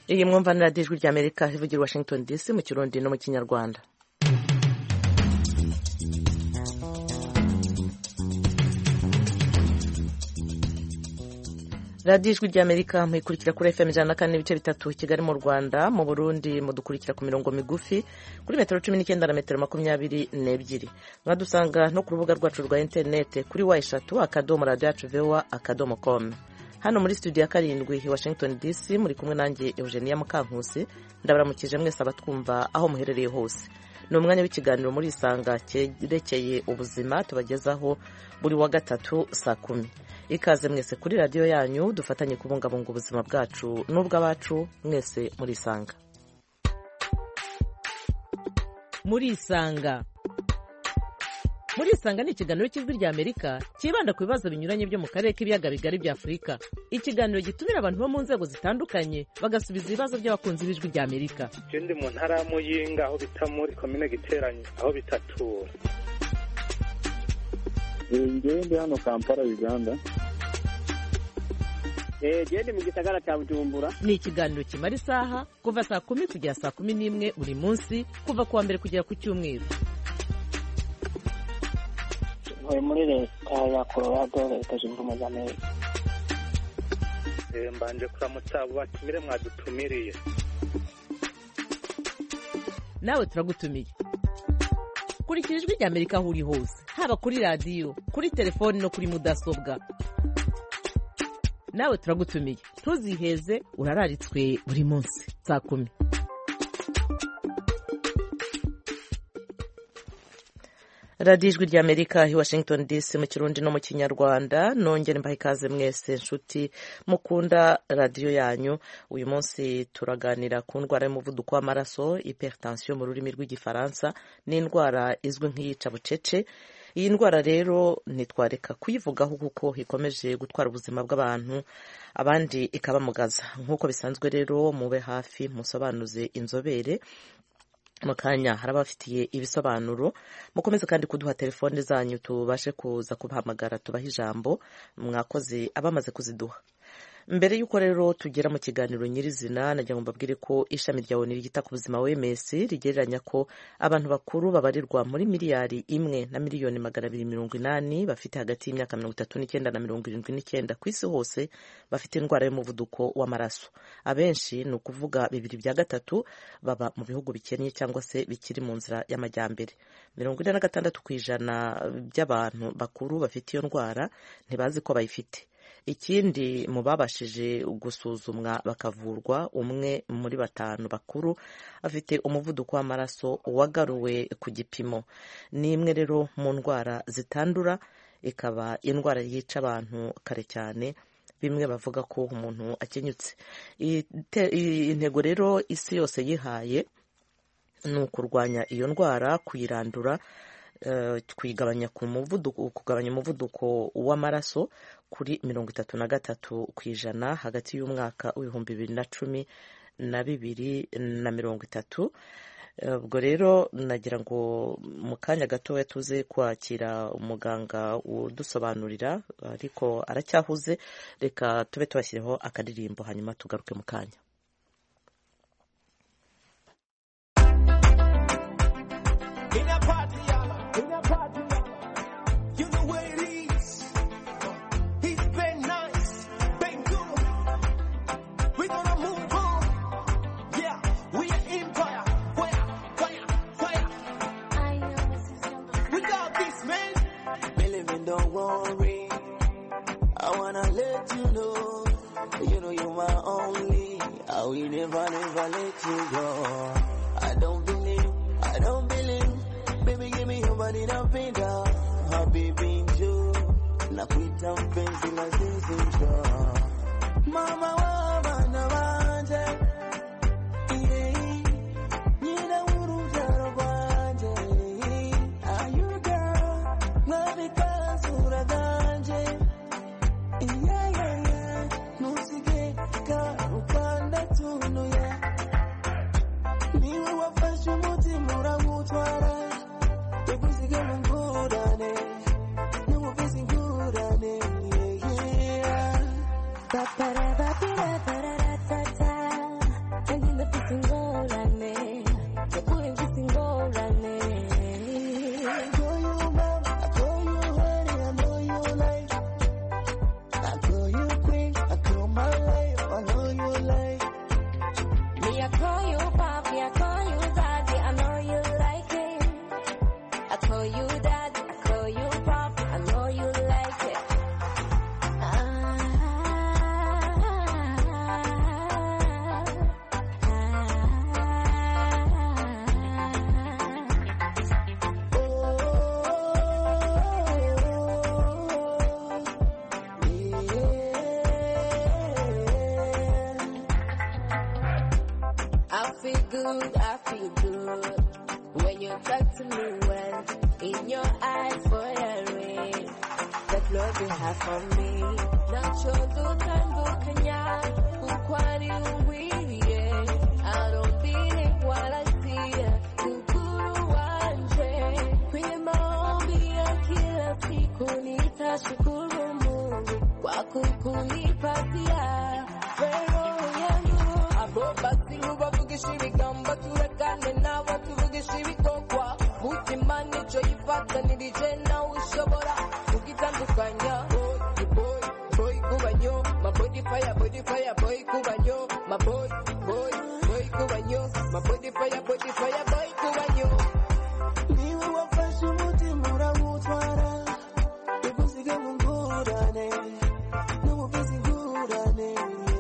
iyi mwumva ni radiyo ijwi ry'Amerika ivugira Washington DC mu Kirundi no mu Kinyarwanda. radiyo ijwi ry'Amerika muyikurikira kuri FM 104.3 Kigali mu Rwanda, mu Burundi mudukurikira ku mirongo migufi kuri metero 19 na metero 22. Mwadusanga no ku rubuga rwacu rwa internet kuri wa3.radio.com. Hano muri studio ya karindwi i Washington DC muri kumwe nanjye Eugenia Mukankusi. Ndabaramukije mwese abatwumva aho muherereye hose. Ni umwanya w'ikiganiro muri Isanga cyerekeye ubuzima tubagezaho buri wa gatatu saa 10. Ikaze mwese kuri radio yanyu dufatanye kubungabunga ubuzima bwacu n'ubw'abacu mwese muri Isanga. Muri Isanga ni ikiganiro cy'ijwi ry'Amerika kibanda ku bibazo binyuranye byo mu karere k'ibiyaga bigari bya Afurika. Ikiganiro gitumira abantu bo mu nzego zitandukanye bagasubiza ibibazo by'abakunzi b'ijwi ry'Amerika. Ndi mu ntara ya Muyinga aho bita muri commune Giteranye aho bitatura. Ndi hano Kampala Uganda. Ndi mu gisagara cya Bujumbura. Ni ikiganiro kimara isaha kuva saa 10 kugera saa 11 buri munsi kuva kuwa mbere kugera ku cyumweru. Muri leta ya Colorado leta zunze ubumwe za Amerika. Mbanje kuramutsa batumire mwadutumiriye. Nawe turagutumiye. Kurikira ijwi ry'Amerika aho uri hose, haba kuri radio, kuri telefone no kuri mudasobwa. Nawe turagutumiye. Ntuziheze, urararitswe buri munsi saa 10. radiyo ijwi ry'Amerika i Washington DC mu Kirundi no mu Kinyarwanda. Nongere mbahe ikaze mwese nshuti mukunda radiyo yanyu. Uyu munsi turaganira ku ndwara y'umuvuduko w'amaraso, hypertension mu rurimi rw'igifaransa. Ni indwara izwi nk'iyica bucece. Iyi ndwara rero ntitwareka kuyivugaho kuko ikomeje gutwara ubuzima bw'abantu, abandi ikabamugaza. Nk'uko bisanzwe rero mube hafi musobanuze inzobere mu kanya hari abafitiye ibisobanuro. Mukomeze kandi kuduha telefone zanyu tubashe kuza kubahamagara tubaha ijambo. Mwakoze abamaze kuziduha. Mbere y'uko rero tugera mu kiganiro nyirizina, nagira ngo mbabwire ko ishami rya ONU ryita ku buzima OMS rigereranya ko abantu bakuru babarirwa muri miliyari 1 na miliyoni 280 bafite hagati y'imyaka 39 na 79 ku isi hose bafite indwara y'umuvuduko w'amaraso. Abenshi ni ukuvuga 2/3 baba mu bihugu bikennye cyangwa se bikiri mu nzira y'amajyambere. 46% by'abantu bakuru bafite iyo ndwara ntibazi ko bayifite. Ikindi mu babashije gusuzumwa bakavurwa, 1 muri 5 bakuru afite umuvuduko w'amaraso wagaruwe ku gipimo. Ni imwe rero mu ndwara zitandura, ikaba indwara yica abantu kare cyane, bimwe bavuga ko umuntu akenyutse. Intego rero isi yose yihaye ni ukurwanya iyo ndwara, kuyirandura, kugabanya umuvuduko w'amaraso kuri 33% hagati y'umwaka w'ibihumbi 2010 na 2030. Ubwo rero nagira ngo mu kanya gatoya tuze kwakira umuganga udusobanurira, ariko aracyahuze. Reka tube tubashyireho akadirimbo hanyuma tugaruke mu kanya. Don't worry, I wanna let you know you're my only. I will never let you go. I don't believe, baby give me your body napenda. Habibi njoo, nakuita mpenzi na sisi njoo. Mama wa bana wanje, nina urujaro wanje. Are you girl, mami kasura ganje. Nusige karukanda tuno ya. Niwe wafashe umutima uramutwara. Tugusige mungurane, niwe bizingurane. Papara papira. you daddy, call you pop. I know you like it. I feel good when you talk to me well. In your eyes, boy, I read that love you have for me. Nacho dukanya, ukwari uwiye. I don't believe what I see. Kukuru wanje, kwenye maombi ya kila siku nitashukuru Mungu kwa kukunipatia roho yangu. Abo basi ubavugisha ibigamba turekane nawe tuvugisha ibikokwa. Mutima nico yifata nirije nawe ushobora kugitandukanya. Boy kubanyo, my body fire boy kubanyo, my boy kubanyo, my body fire boy kubanyo. Niwe wafashe umutima urawutwara, ugusige mu ngurane, n'ubugizi ngurane.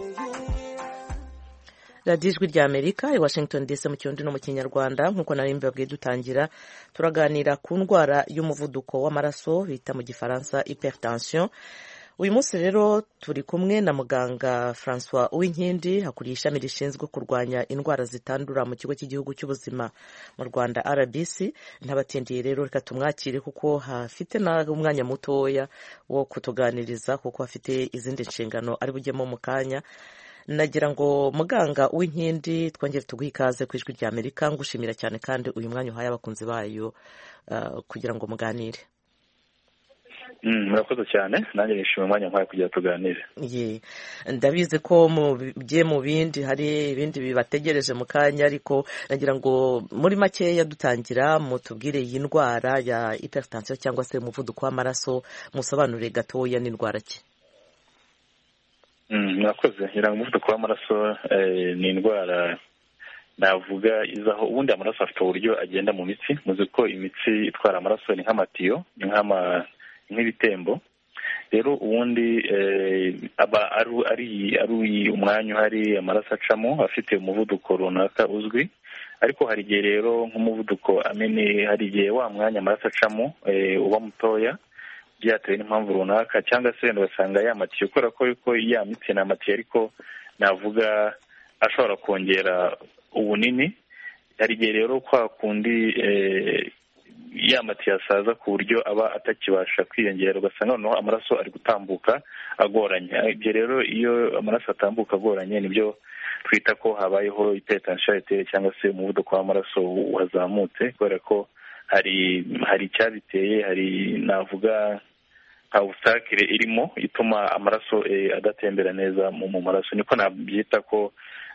radiyo ijwi rya amerika i washington dc mu kirundi no mu kinyarwanda. nk'uko nari mbabwiye dutangira, turaganira ku ndwara y'umuvuduko w'amaraso bita mu gifaransa hypertension. uyu munsi rero turi kumwe na muganga Francois Uwinkindi, hakuriye ishami rishinzwe kurwanya indwara zitandura mu kigo cy'igihugu cy'ubuzima mu Rwanda RBC. ntabatindiye rero reka tumwakire kuko hafite umwanya mutoya wo kutuganiriza kuko hafite izindi nshingano ari bujyemo mu kanya. nagira ngo muganga Uwinkindi twongere tuguhe ikaze ku ijwi rya Amerika, ngushimira cyane kandi uyu mwanya uhaye abakunzi bayo kugira ngo muganire. murakoze cyane, nanjye nishimiye umwanya nk'ayo kugira tuganire. ndabizi ko mu bindi hari ibindi bibategereje mu kanya, ariko nagira ngo muri makeya dutangira mutubwire iyi ndwara ya hypertension cyangwa se umuvuduko w'amaraso, musobanurire gatoya n'indwara ki. murakoze. umuvuduko w'amaraso ni indwara navuga izaho ubundi amaraso afite uburyo agenda mu mitsi. muzi ko imitsi itwara amaraso ni nk'amatiyo, ni nk'ibitembo. rero ubundi aba ari umwanya uhari amaraso acamo afite umuvuduko runaka uzwi, ariko hari igihe rero nk'umuvuduko hari igihe wa mwanya amaraso acamo uba mutoya byatewe n'impamvu runaka, cyangwa se wenda ugasanga ya matiyo kubera ko ya mitsi ni amatiyo ariko navuga ashobora kongera ubunini. hari igihe rero kwa kundi ya matiyo asaza ku buryo aba atakibasha kwiyongera, ugasanga noneho amaraso ari gutambuka agoranye. ibyo rero iyo amaraso atambuka agoranye nibyo twita ko habayeho hypertension cyangwa se umuvuduko w'amaraso wazamutse, kubera ko hari icyabiteye, hari navuga nka obstacle irimo ituma amaraso adatembera neza mu maraso. niko nabyita ko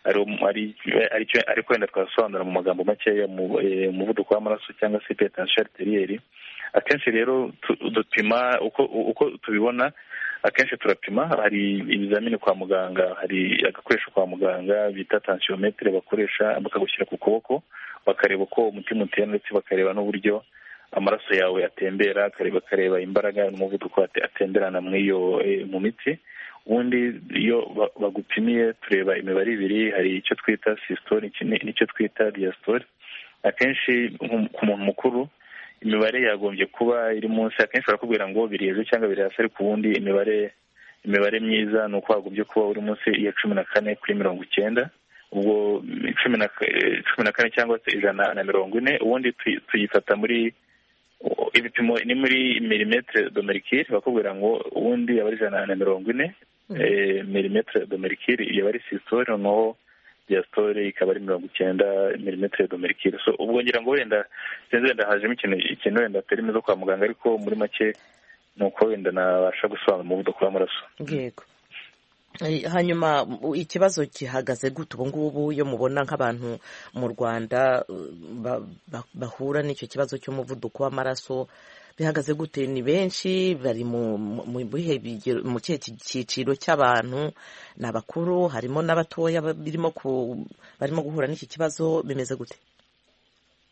ariko wenda twasobanura mu magambo makeya umuvuduko w'amaraso cyangwa se hypertension arterielle. akenshi rero dupima uko tubibona. akenshi turapima, hari ibizamini kwa muganga, hari agakoresho kwa muganga bita tensiometre bakoresha bakagushyira ku kuboko, bakareba uko umutima utera ndetse bakareba n'uburyo amaraso yawe atembera, bakareba imbaraga n'umuvuduko atemberana mu mitsi. ubundi iyo bagupimiye tureba imibare ibiri, hari icyo twita systole n'icyo twita diastole. akenshi ku muntu mukuru imibare yagombye kuba iri munsi, akenshi barakubwira ngo biri hejuru cyangwa biri hasi, ariko ubundi imibare myiza ni uko wagombye kuba uri munsi ya 14/90. ubwo 14 cyangwa se 140. ubundi tuyifata muri ibipimo ni muri milimetre de mercure, bakubwira ngo ubundi aba ari 140 milimetre de mercure, iyo ari systole, noneho diastole ikaba ari 90 milimetre de mercure. so ubwo ngira ngo wenda hajemo ikintu wenda terime zo kwa muganga, ariko muri make nuko wenda nabasha gusobanura umuvuduko w'amaraso. yego. hanyuma ikibazo gihagaze gute ubu ngubu iyo mubona nk'abantu mu Rwanda bahura n'icyo kibazo cy'umuvuduko w'amaraso, bihagaze gute? ni benshi? bari mu kihe cyiciro cy'abantu? ni abakuru, harimo n'abatoya barimo guhura n'iki kibazo? bimeze gute?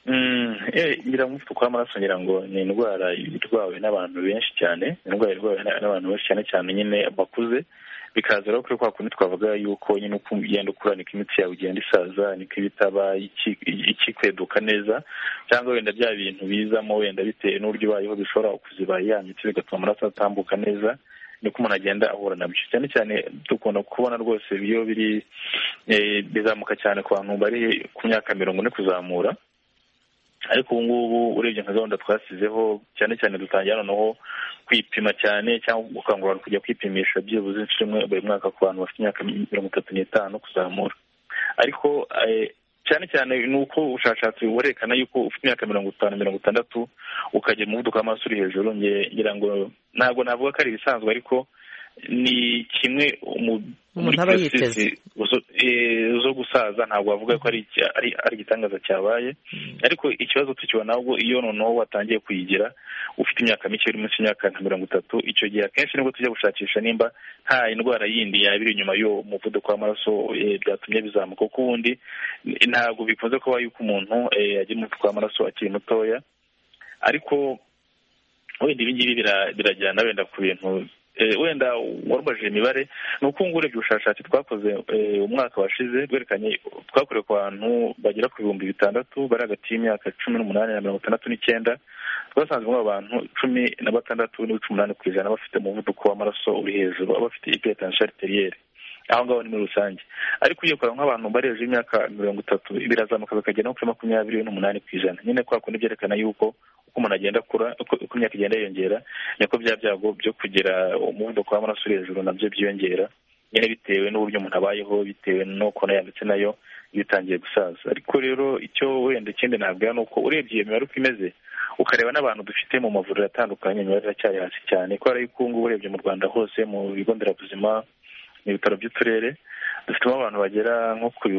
ngira ngo umuvuduko w'amaraso ngira ngo ni indwara irwawe n'abantu benshi cyane, indwara irwawe n'abantu benshi cyane cyane nyine bakuze, bikaza rero kuri kwa kundi twavuga yuko nyine uko ugenda ukura niko imitsi yawe igenda isaza, niko ibitaba ikikweduka neza, cyangwa wenda bya bintu bizamo wenda bitewe n'uburyo ubayeho bishobora kuziba ya mitsi bigatuma amaraso atambuka neza, niko umuntu agenda ahura nabyo. Cyane cyane dukunda kubona rwose iyo biri bizamuka cyane ku bantu bari ku myaka 40 kuzamura, ariko ubu ngubu urebye nka gahunda twasizeho cyane cyane dutangira noneho kwipima cyane cyangwa gukangurira kujya kwipimisha byibuze inshuro imwe buri mwaka ku bantu bafite imyaka 35 kuzamura. Ariko cyane cyane ni uko ubushakashatsi burekana yuko ufite imyaka 50-60 ukajya mu muvuduko w'amaraso uri hejuru, ngira ngo ntabwo navuga ko ari ibisanzwe, ariko ni kimwe muri processes zo gusaza. Ntabwo bavuga ko ari igitangaza cyabaye, ariko ikibazo tukibona ahubwo iyo noneho watangiye kuyigira ufite imyaka mike, uri munsi y'imyaka 30, icyo gihe akenshi nibwo tujya gushakisha nimba nta indwara yindi yaba iri inyuma y'uwo muvuduko w'amaraso byatumye bizamuka, kuko ubundi ntabwo bikunze kuba yuko umuntu agira umuvuduko w'amaraso akiri mutoya. Ariko wenda ibi ngibi birajyana wenda ku bintu wenda warubajije imibare, ni uko ngubu urebye ubushakashatsi twakoze umwaka washize bwerekanye, twakorewe ku bantu bagera ku 6,000 bari hagati y'imyaka 18 na 69, twasanzemo abantu 16.8% bafite umuvuduko w'amaraso uri hejuru, abafite hypertension arterielle, aho ngaho ni muri rusange. Ariko iyo ukora nk'abantu bari hejuru y'imyaka 30 birazamuka bikagera no kuri 28%. Nyine kwa kundi byerekana yuko uko umuntu agenda akura, uko imyaka igenda yiyongera, niko bya byago byo kugira umuvuduko w'amaraso uri hejuru nabyo byiyongera, nyine bitewe n'uburyo umuntu abayeho, bitewe n'uko yanditse nayo iyo utangiye gusaza. Ariko rero icyo wenda ikindi nabwira ni uko urebye iyo mibare uko imeze, ukareba n'abantu dufite mu mavuriro atandukanye, imibare iracyari hasi cyane, kubera yuko ngubu urebye mu Rwanda hose mu bigo nderabuzima, mu bitaro by'uturere, dufitemo abantu bagera nko ku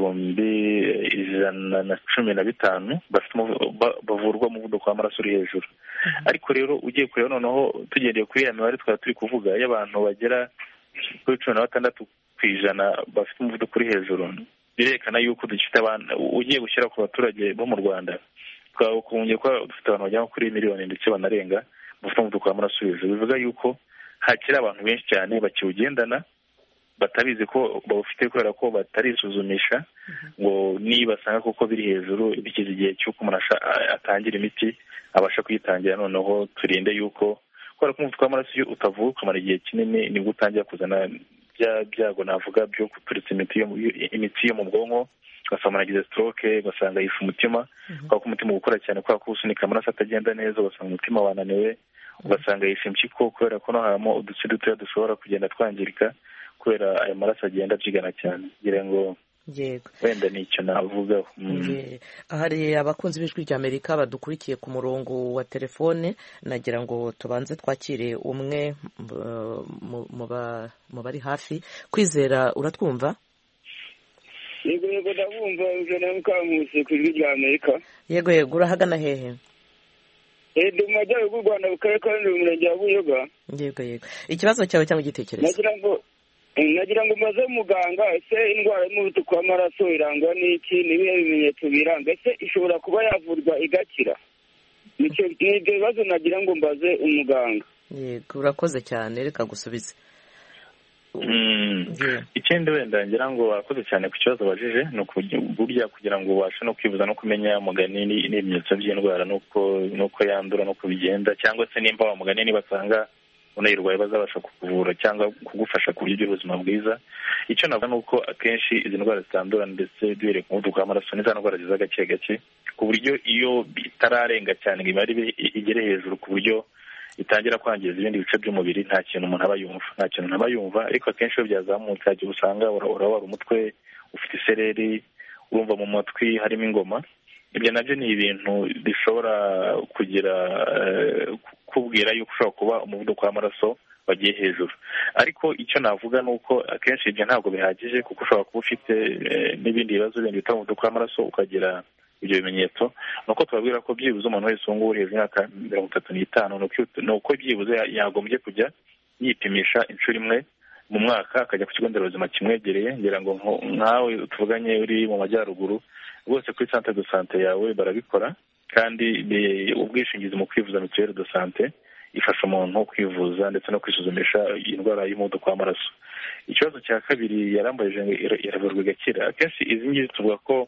115 bavurwa umuvuduko w'amaraso uri hejuru. Ariko rero ugiye kureba noneho tugendeye kuri ya mibare twari turi kuvuga y'abantu bagera kuri 16% bafite umuvuduko uri hejuru, birekana yuko dufite abantu, ugiye gushyira ku baturage bo mu Rwanda, twakongeye ko dufite abantu bagera kuri miliyoni ndetse banarenga bafite umuvuduko w'amaraso uri hejuru. Bivuga yuko hakiri abantu benshi cyane bakiwugendana, batabizi ko bawufite kubera ko batarisuzumisha ngo nibasanga kuko biri hejuru, bikize igihe cy'uko umuntu atangira imiti abasha kuyitangira. Noneho turinde yuko kubera ko umuvuduko w'amaraso iyo utavuwe ukamara igihe kinini, nibwo utangira kuzana bya byago navuga byo kuturitsa imitsi yo mu bwonko, ugasanga umuntu agize stroke, ugasanga yishe umutima, kubera ko umutima ukora cyane, kubera ko usunika amaraso atagenda neza, ugasanga umutima wananiwe, ugasanga yishe impyiko, kubera ko no harimo udutsi dutoya dushobora kugenda twangirika kubera ayo maraso agenda abyigana cyane. Ngira ngo wenda ni icyo navugaho. Hari abakunzi b'ijwi ry'Amerika badukurikiye ku murongo wa telefone, nagira ngo tubanze twakire umwe mu bari hafi. Kwizera, uratwumva? Yego ndabumva, ujana Mukankusi ku ijwi ry'Amerika. Yego urahagana hehe? Ndi mu majyaruguru y'u Rwanda, mu karere ka Rulindo, umurenge wa Buyoga. Yego ikibazo cyawe cyangwa igitekerezo? Nagira ngo maze muganga, ese indwara y'umuvuduko w'amaraso irangwa n'iki? Nibihe bimenyetso biranga? Ese ishobora kuba yavurwa igakira? Ibyo bibazo nagira ngo mbaze umuganga. Yego, urakoze cyane, reka gusubize. Ikindi wenda ngira ngo wakoze cyane ku kibazo bajije, ni uburya kugira ngo ubashe no kwibuza no kumenya mugani n'ibimenyetso by'indwara, nuko yandura, nuko bigenda, cyangwa se nimba wa mugani nibasanga unayirwaye bazabasha kukuvura cyangwa kugufasha ku buryo bw'ubuzima bwiza. Icyo navuga ni uko akenshi izi ndwara zitandura ndetse duhereye ku muvuduko w'amaraso ni za ndwara ziza gake gake, ku buryo iyo bitararenga cyane ngo imibare igere hejuru ku buryo itangira kwangiza ibindi bice by'umubiri, nta kintu umuntu aba yumva. Ariko akenshi iyo byazamutse hagiye usanga urabara umutwe, ufite isereri, urumva mu matwi harimo ingoma. Ibyo nabyo ni ibintu bishobora kugira kubwira yuko ushobora kuba umuvuduko w'amaraso wagiye hejuru. Ariko icyo navuga ni uko akenshi ibyo ntabwo bihagije, kuko ushobora kuba ufite n'ibindi bibazo bindi bitari umuvuduko w'amaraso ukagira ibyo bimenyetso. Ni uko tubabwira ko byibuze umuntu wese ubu ngubu uri hejuru y'imyaka 35 ni uko byibuze yagombye kujya yipimisha inshuro imwe mu mwaka, akajya ku kigo nderabuzima kimwegereye. Ngira ngo nkawe tuvuganye uri mu majyaruguru, rwose kuri centre de santé yawe barabikora, kandi ubwishingizi mu kwivuza mituweli de sante ifasha umuntu kwivuza ndetse no kwisuzumisha indwara y'umuvuduko w'amaraso. Ikibazo cya kabiri yarambajije iravurwa igakira. Akenshi izi ngizi tuvuga ko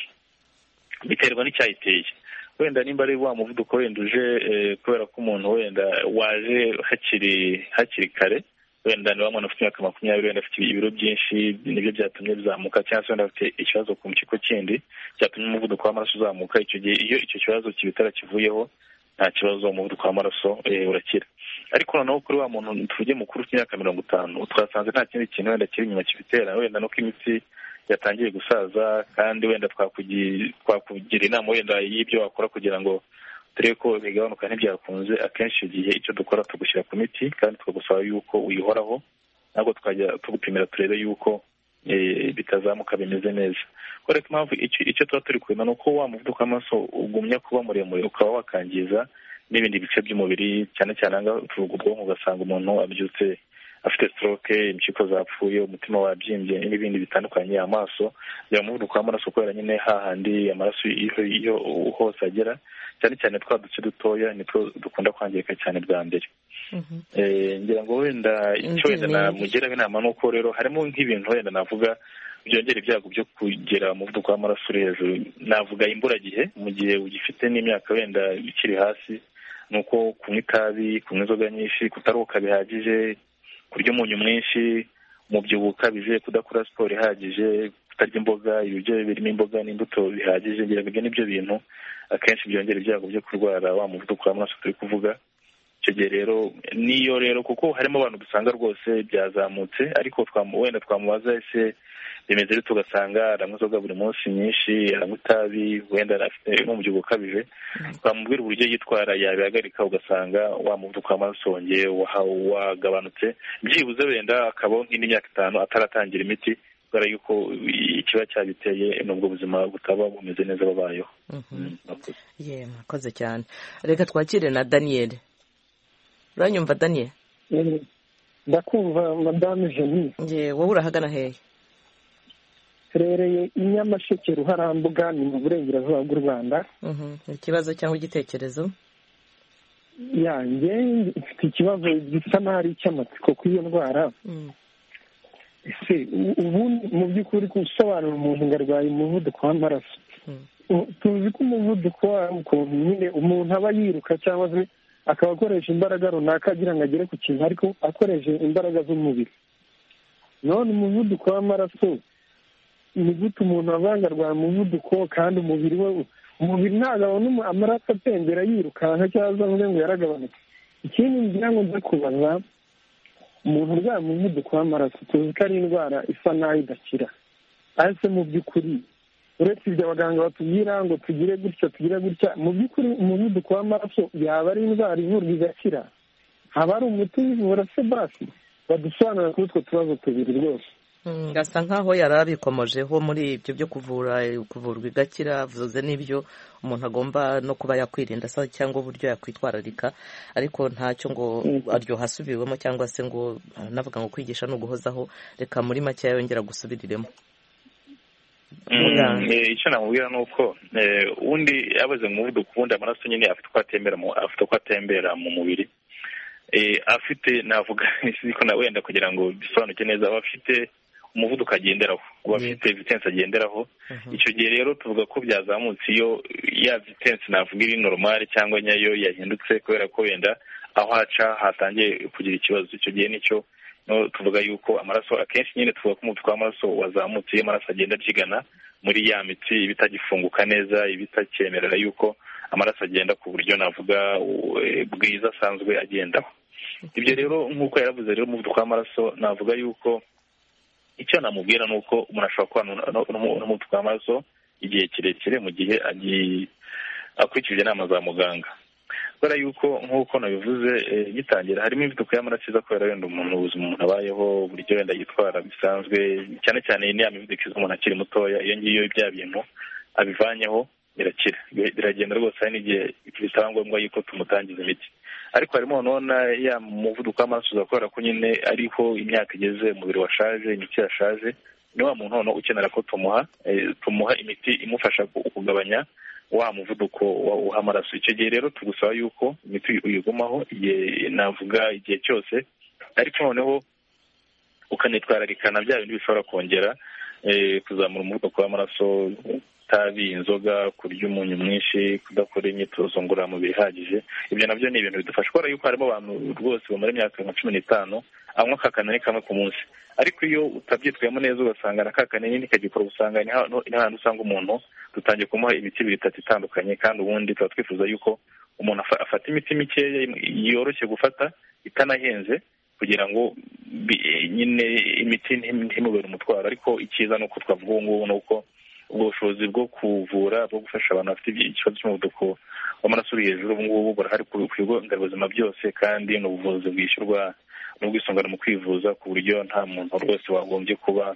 biterwa n'icyayiteye. Wenda nimba ari wa muvuduko wenda uje kubera ko umuntu wenda waje hakiri kare, wenda ni wa mwana ufite imyaka 20, wenda afite ibiro byinshi nibyo byatumye bizamuka, cyangwa se wenda afite ikibazo ku mpyiko kindi cyatumye umuvuduko w'amaraso uzamuka. Icyo gihe iyo icyo kibazo kibitara kivuyeho nta kibazo, umuvuduko w'amaraso urakira. Ariko noneho kuri wa muntu tuvuge mukuru w'imyaka 50 twasanze nta kindi kintu wenda kiri inyuma kibitera, wenda no ko imitsi yatangiye gusaza, kandi wenda twakugira inama wenda y'ibyo wakora kugira ngo turebe ko bigabanuka ntibyakunze. Akenshi igihe icyo dukora tugushyira ku miti kandi tukagusaba yuko uyihoraho, ntabwo twajya tugupimira turebe yuko bitazamuka bimeze neza. Kubera ko impamvu icyo tuba turi kureba ni uko wa muvuduko w'amaraso ugumya kuba muremure ukaba wakangiza n'ibindi bice by'umubiri, cyane cyane ahangaha tuvuga ubwonko, ugasanga umuntu abyutse afite stroke, impyiko zapfuye, umutima wabyimbye n'ibindi bitandukanye, amaso ya umuvuduko w'amaraso kubera nyine hahandi amaraso iyo hose agera, cyane cyane twa duce dutoya nitwo dukunda kwangirika cyane bwa mbere. Ngira ngo wenda icyo wenda namugiraho inama ni uko rero harimo nk'ibintu wenda navuga byongera ibyago byo kugera umuvuduko w'amaraso uri hejuru. Navuga imburagihe mu gihe ugifite n'imyaka wenda ikiri hasi, ni uko kunywa itabi, kunywa inzoga nyinshi, kutaruhuka bihagije, kurya umunyu mwinshi, umubyibuho ukabije, kudakora siporo ihagije, kutarya imboga, ibiryo birimo imboga n'imbuto bihagije. Ngira ngo ibyo nibyo bintu akenshi byongera ibyago byo kurwara wa muvuduko w'amaraso turi kuvuga. Icyo gihe rero niyo rero kuko harimo abantu dusanga rwose byazamutse, ariko wenda twamubaza ese bimeze bite, tugasanga aranywa inzoga buri munsi nyinshi, aranywa itabi, wenda afite n'umubyibuho ukabije, twamubwira uburyo yitwara yabihagarika, ugasanga wa muvuduko w'amaraso wongeye wagabanutse, byibuze wenda akabaho nk'indi myaka 5 ataratangira imiti, kubera yuko ikiba cyabiteye n'ubwo buzima butaba bumeze neza babayeho. Mwakoze cyane. Reka twakire na Daniel. Uranyumva Daniel? Ndakumva Madame Jenny. Wowe urahagana hehe? Turereye Inyamasheke Ruharambuga, ni mu burengerazuba bw'u Rwanda. Ikibazo cyangwa igitekerezo? Yanjye mfite ikibazo gisa n'ari icy'amatsiko kuri iyo ndwara. Ese ubu mu by'ukuri gusobanura umuntu ngo arwaye umuvuduko w'amaraso, tuzi ko umuvuduko w'ukuntu nyine umuntu aba yiruka cyangwa se akaba akoresha imbaraga runaka agira ngo agere ku kintu, ariko akoresheje imbaraga z'umubiri. None umuvuduko w'amaraso ni gute umuntu avanga arwaye umuvuduko kandi umubiri ntabwo abona amaraso atembera yirukanka cyangwa ngo yaragabanutse? Ikindi ngira ngo nze kubaza, umuntu urwaye umuvuduko w'amaraso tuzi ko ari indwara isa naho idakira, ariko mu by'ukuri uretse ibyo abaganga batubwira ngo tugire gutya, mu by'ukuri umuvuduko w'amaraso yaba ari indwara ivurwa igakira? haba ari umuti uvura se? Basi badusobanurira kuri utwo tubazo tubiri rwose. Gasa nkaho yari abikomojeho muri ibyo byo kuvurwa igakira, avuze n'ibyo umuntu agomba no kuba yakwirinda cyangwa uburyo yakwitwararika, ariko ntacyo ngo aryo hasubiwemo cyangwa se ngo navuga ngo kwigisha no guhozaho. Reka muri make yongera gusubiriremo. Icyo namubwira ni uko undi yabuze umuvuduko, ubundi amaraso nyine afite uko atembera mu mubiri, afite navuga ko na wenda kugira ngo bisobanuke neza, aba afite umuvuduko agenderaho, aba afite vitesse agenderaho. Icyo gihe rero tuvuga ko byazamutse iyo ya vitesse navuga iri normal cyangwa nyayo yahindutse, kubera ko wenda aho haca hatangiye kugira ikibazo. Icyo gihe nicyo tuvuga yuko amaraso akenshi nyine tuvuga ko umuvuduko w'amaraso wazamutse iyo amaraso agenda abyigana muri ya mitsi ibitagifunguka neza, ibitakyemerera yuko amaraso agenda ku buryo navuga bwiza asanzwe agendaho. Ibyo rero nk'uko yaravuze rero umuvuduko w'amaraso, navuga yuko icyo namubwira ni uko umuntu ashobora kubana n'umuvuduko w'amaraso igihe kirekire mu gihe akurikije inama za muganga, kubera yuko nk'uko nabivuze gitangira harimo imivuduko y'amaraso iza kubera wenda ubuzima umuntu abayeho, uburyo wenda yitwara bisanzwe, cyane cyane ni ya mivuduko iza umuntu akiri mutoya. Iyo ngiyo bya bintu abivanyeho birakira, biragenda rwose. hari n'igihe bitaba ngombwa yuko tumutangiza imiti, ariko harimo none ya muvuduko w'amaraso uzakora ko nyine ariho imyaka igeze, umubiri washaje, imiti yashaje, ni wa muntu noneho ukenera ko tumuha imiti imufasha kugabanya wa muvuduko w'amaraso. Icyo gihe rero tugusaba yuko imiti uyigumaho navuga igihe cyose, ariko noneho ukanitwararikana bya bintu bishobora kongera kuzamura umuvuduko w'amaraso, itabi, inzoga, kurya umunyu mwinshi, kudakora imyitozo ngororamubiri ihagije. Ibyo nabyo ni ibintu bidufasha, kubera yuko harimo abantu rwose bamara imyaka nka 15 anywa akakanini kamwe ku munsi, ariko iyo utabyitwayemo neza ugasanga na kakanini ntikagikora, usanga ni ahantu usanga umuntu dutangiye kumuha imiti 3 itandukanye, kandi ubundi tuba twifuza yuko umuntu afata imiti mikeya yoroshye gufata itanahenze, kugira ngo nyine imiti ntimubere umutwaro. Ariko icyiza ni uko twavuga ubu ngubu ni uko ubwo bushobozi bwo kuvura, bwo gufasha abantu bafite ikibazo cy'umuvuduko w'amaraso uri hejuru, ubu ngubu burahari ku bigo nderabuzima byose, kandi ni ubuvuzi bwishyurwa n'ubwisungane mu kwivuza, ku buryo nta muntu rwose wagombye kuba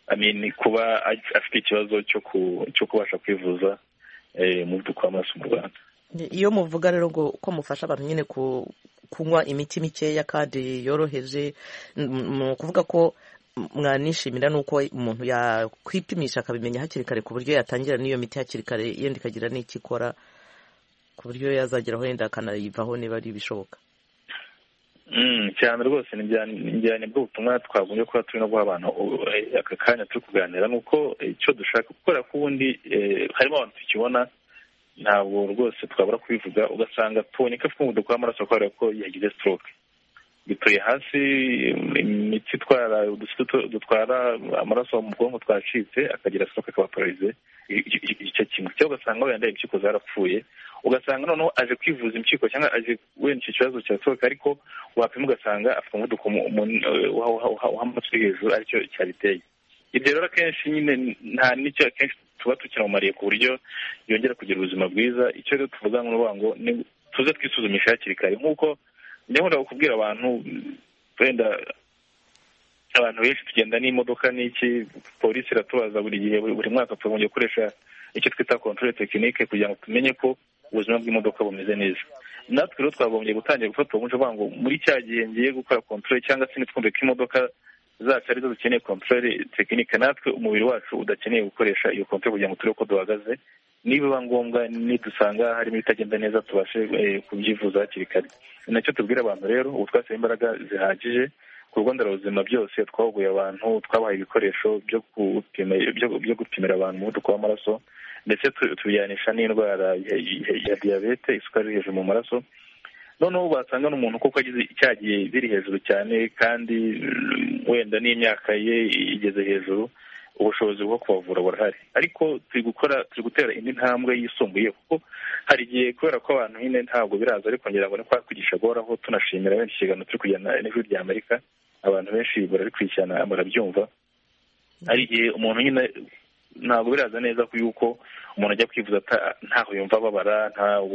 afite ikibazo cyo kubasha kwivuza umuvuduko w'amaraso mu Rwanda. Iyo muvuga rero ngo ko mufasha abantu nyine kunywa imiti mikeya kandi yoroheje, ni ukuvuga ko mwanishimira nuko umuntu yakwipimisha akabimenya hakiri kare, ku buryo yatangira n'iyo miti hakiri kare, yenda ikagira n'icyo ikora, ku buryo yazageraho yenda akanayivaho niba ari bishoboka. Cyane rwose njyane bwo butumwa twagombye kuba turi no guha abantu aka kanya turi kuganira, nuko icyo dushaka gukora, ko ubundi harimo abantu tukibona ntabwo rwose twabura kubivuga, ugasanga tubonye ko afite umuvuduko w'amaraso kubera ko yagize stroke, bituye hasi, imitsi itwara dutwara amaraso mu bwonko twacitse, akagira stroke, akaba pararize igice kimwe, cyangwa ugasanga wenda impyiko zarapfuye, ugasanga noneho aje kwivuza impyiko cyangwa aje wenda icyo kibazo cya stroke, ariko wapima ugasanga afite umuvuduko w'amaraso uri hejuru, aricyo cyabiteye. Ibyo rero akenshi nyine nta n'icyo akenshi tuba tukinamumariye ku buryo yongera kugira ubuzima bwiza. Icyo rero tuvuga ngo tuze twisuzumisha hakiri kare, nk'uko ndakunda kubwira abantu, wenda abantu benshi tugenda n'imodoka n'iki, polisi iratubaza buri gihe, buri mwaka tugomba gukoresha icyo twita controle technique kugira ngo tumenye ko ubuzima bw'imodoka bumeze neza. Natwe rero twagombye gutangira gufata uwo muco ngo muri cya gihe ngiye gukora controle, cyangwa se nitwumve ko imodoka zacu arizo dukeneye controle technique, natwe umubiri wacu udakeneye gukoresha iyo controle kugira ngo turebe uko duhagaze, niba ngombwa nidusanga harimo ibitagenda neza tubashe kubyivuza hakiri kare. Ni nacyo tubwira abantu rero. Ubu twasaba imbaraga zihagije ku bigo nderabuzima byose, twahuguye abantu, twabahaye ibikoresho byo gupimira abantu umuvuduko w'amaraso, ndetse tubijyanisha n'indwara ya diyabete, isukari iri hejuru mu maraso. Noneho basanga n'umuntu kuko agize icyagiye biri hejuru cyane, kandi wenda n'imyaka ye igeze hejuru, ubushobozi bwo kubavura burahari, ariko turi gutera indi ntambwe yisumbuye, kuko hari igihe kubera ko abantu nyine ntabwo biraza, ariko ngira ngo ni kwa kwigisha guhoraho. Tunashimira benshi ikiganiro turi kujyana n'ijwi rya Amerika, abantu benshi barabikurikirana barabyumva. Hari igihe umuntu nyine ntabwo biraza neza ko yuko umuntu ajya kwivuza ntaho yumva ababara,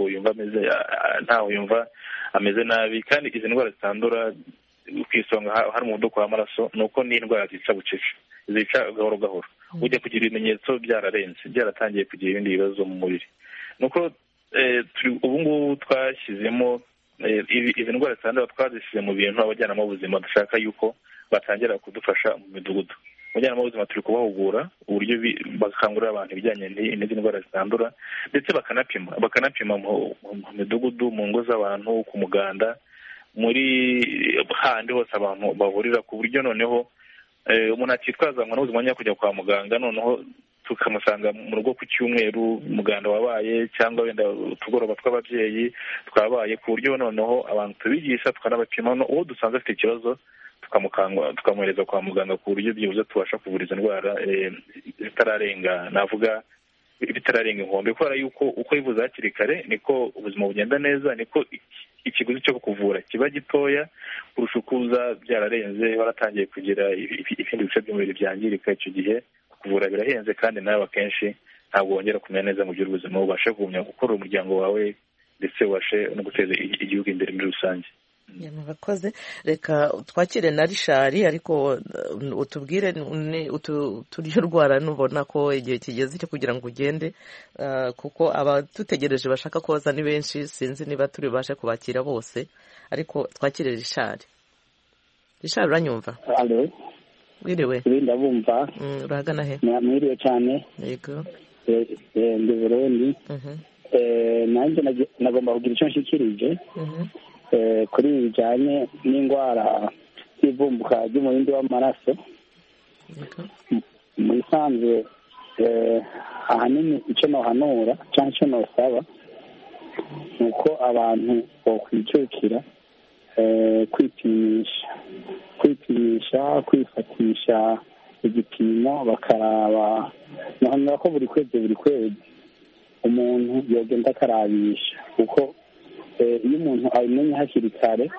ntaho yumva ameze nabi, kandi izi ndwara zitandura ku isonga hari umuvuduko w'amaraso, ni uko n'indwara zica bucece, zica gahoro gahoro. Ujya kugira ibimenyetso byaratangiye kugira ibindi bibazo mu mubiri. Nuko ubu ngubu twashyizemo izi ndwara zitandura, twazishyize mu bintu abajyanama b'ubuzima dushaka yuko batangira kudufasha mu midugudu. Abajyanama b'ubuzima turi kubahugura uburyo bakangurira abantu ibijyanye n'izi ndwara zitandura, ndetse bakanapima mu midugudu, mu ngo z'abantu, ku muganda, muri handi hose abantu bahurira, ku buryo noneho umuntu akitwazanwa n'ubuzima kujya kwa muganga, noneho tukamusanga mu rugo ku cyumweru, umuganda wabaye, cyangwa wenda utugoroba tw'ababyeyi twabaye, ku buryo noneho abantu tubigisha, tukanabapima, uwo dusanze afite ikibazo tukamwohereza kwa muganga, ku buryo byibuze tubasha kuvura izo ndwara zitararenga, navuga bitararenga inkombe, kubera yuko uko yivuza hakiri kare niko ubuzima bugenda neza, niko ikiguzi cyo kuvura kiba gitoya kurusha uko uza byararenze waratangiye kugira ibindi bice by'umubiri byangirika. Icyo gihe kuvura birahenze, kandi nawe akenshi ntabwo wongera kumenya neza mu by'ubuzima, ubashe kugumya gukora umuryango wawe, ndetse ubashe no guteza igihugu imbere muri rusange. Murakoze. Reka twakire na Rishari, ariko utubwire turyo rwara nubona ko igihe kigeze cyo kugira ngo ugende, kuko abadutegereje bashaka koza ni benshi, sinzi niba turi bashe kubakira bose, ariko twakire Rishari. Rishari, uranyumva? Allo. Wiriwe? Ndabumva. Urahagana he? Mwiriwe cyane. Yego. ndi Burundi. Nanjye nagomba kugira icyo nshikirije kuri ibi bijyanye n'indwara y'ivumbuka ry'umurindi w'amaraso. Mu bisanzwe ahanini icyo nohanura cyangwa icyo nosaba ni uko abantu bokwijukira kwipimisha kwifatisha igipimo bakaraba nohanura ko buri kwezi umuntu yogenda akarabisha, kuko iyo umuntu abimenye hakiri kare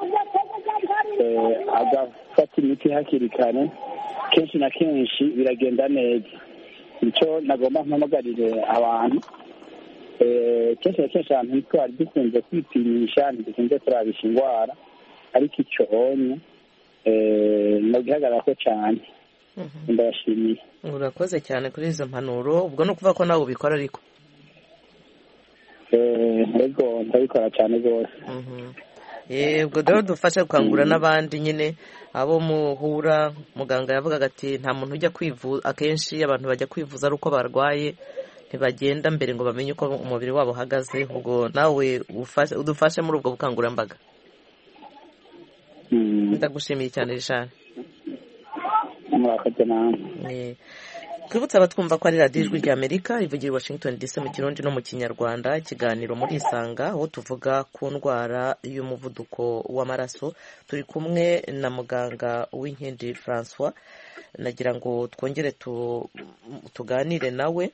agafata imiti hakiri kare, kenshi na kenshi biragenda neza. Icyo nagomba mpamagarire abantu, kenshi na kenshi abantu ntitwari dukunze kwipimisha, ntidukunze kurabisha indwara, ariko icyo honye nogihagarara ko cyane. Ndabashimiye. Urakoze cyane kuri izo mpanuro. Ubwo ni ukuvuga ko nawe ubikora ariko ego ndabikora cyane rwose. Ubwo rero dufashe gukangurira n'abandi nyine abo muhura. Muganga yavugaga ati nta muntu ujya kwivuza, akenshi abantu bajya kwivuza ari uko barwaye, ntibagenda mbere ngo bamenye uko umubiri wabo uhagaze. Ubwo nawe udufashe muri ubwo bukangurambaga. Ndagushimiye cyane Richard. Murakoze namwe. Twibutse abatwumva ko ari radiyo ijwi ry'Amerika ivugira i Washington DC mu Kirundi no mu Kinyarwanda. Ikiganiro muri Isanga aho tuvuga ku ndwara y'umuvuduko w'amaraso. Turi kumwe na muganga Uwinkindi Francois. Nagira ngo twongere tuganire nawe.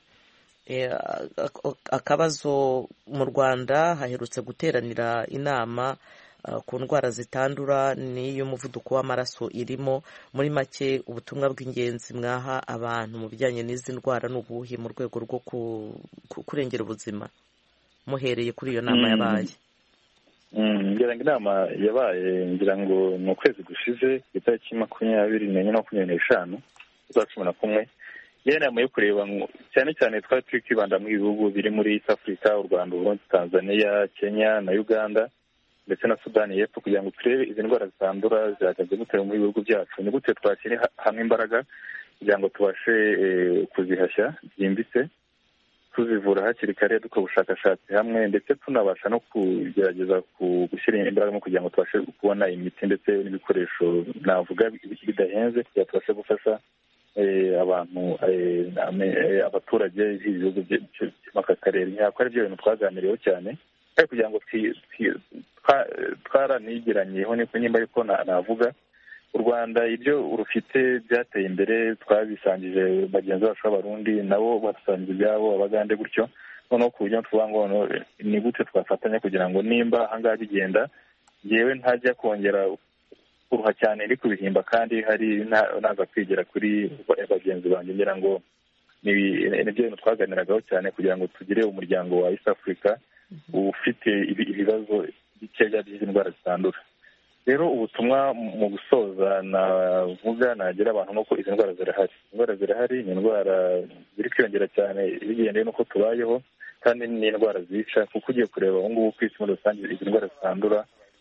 Akabazo mu Rwanda haherutse guteranira inama ku ndwara zitandura n'iy'umuvuduko w'amaraso irimo. Muri make ubutumwa bw'ingenzi mwaha abantu mu bijyanye n'izi ndwara n'ubuhi mu rwego rwo kurengera ubuzima, muhereye kuri iyo nama yabaye? ngira ngo inama yabaye ngira ngo ni ukwezi gushize ku itariki 24 na 25 za 11. Iyo nama yo kureba cyane cyane twari turi kwibanda mu bihugu biri muri East Africa, u Rwanda, Burundi, Tanzania, Kenya na Uganda ndetse na Sudani y'Epfo, kugira ngo turebe izi ndwara zitandura zihagaze gute mu bihugu byacu, ni gute twashyira hamwe imbaraga kugira ngo tubashe kuzihashya byimbitse, tuzivura hakiri kare, dukora ubushakashatsi hamwe, ndetse tunabasha no kugerageza gushyira imbaraga mu kugira ngo tubashe kubona imiti ndetse n'ibikoresho navuga bidahenze kugira ngo tubashe gufasha abantu abaturage b'ibihugu by'aka karere. Nyako ari byo bintu twaganiriyeho cyane, ariko kugira ngo twaranigiranyeho niko nyimba ariko navuga u Rwanda ibyo urufite byateye imbere, twabisangije bagenzi bacu b'Abarundi, nabo basangiza ibyabo Abagande, gutyo noneho ku buryo tuvuga ngo ni gute twafatanya kugira ngo nimba ahangaha bigenda, yewe ntajya kongera kuruha cyane ndi kubihimba kandi hari naza kwigira kuri bagenzi banjye. Ngira ngo nibyo bintu twaganiragaho cyane kugira ngo tugire umuryango wa East Africa ufite ibibazo bikeya by'izi ndwara zitandura. Rero ubutumwa mu gusoza navuga nagira abantu nuko izi ndwara zirahari. Indwara zirahari, ni indwara ziri kwiyongera cyane bigendeye n'uko tubayeho, kandi ni indwara zica, kuko ugiye kureba ubu ngubu ku isi muri rusange izi ndwara zitandura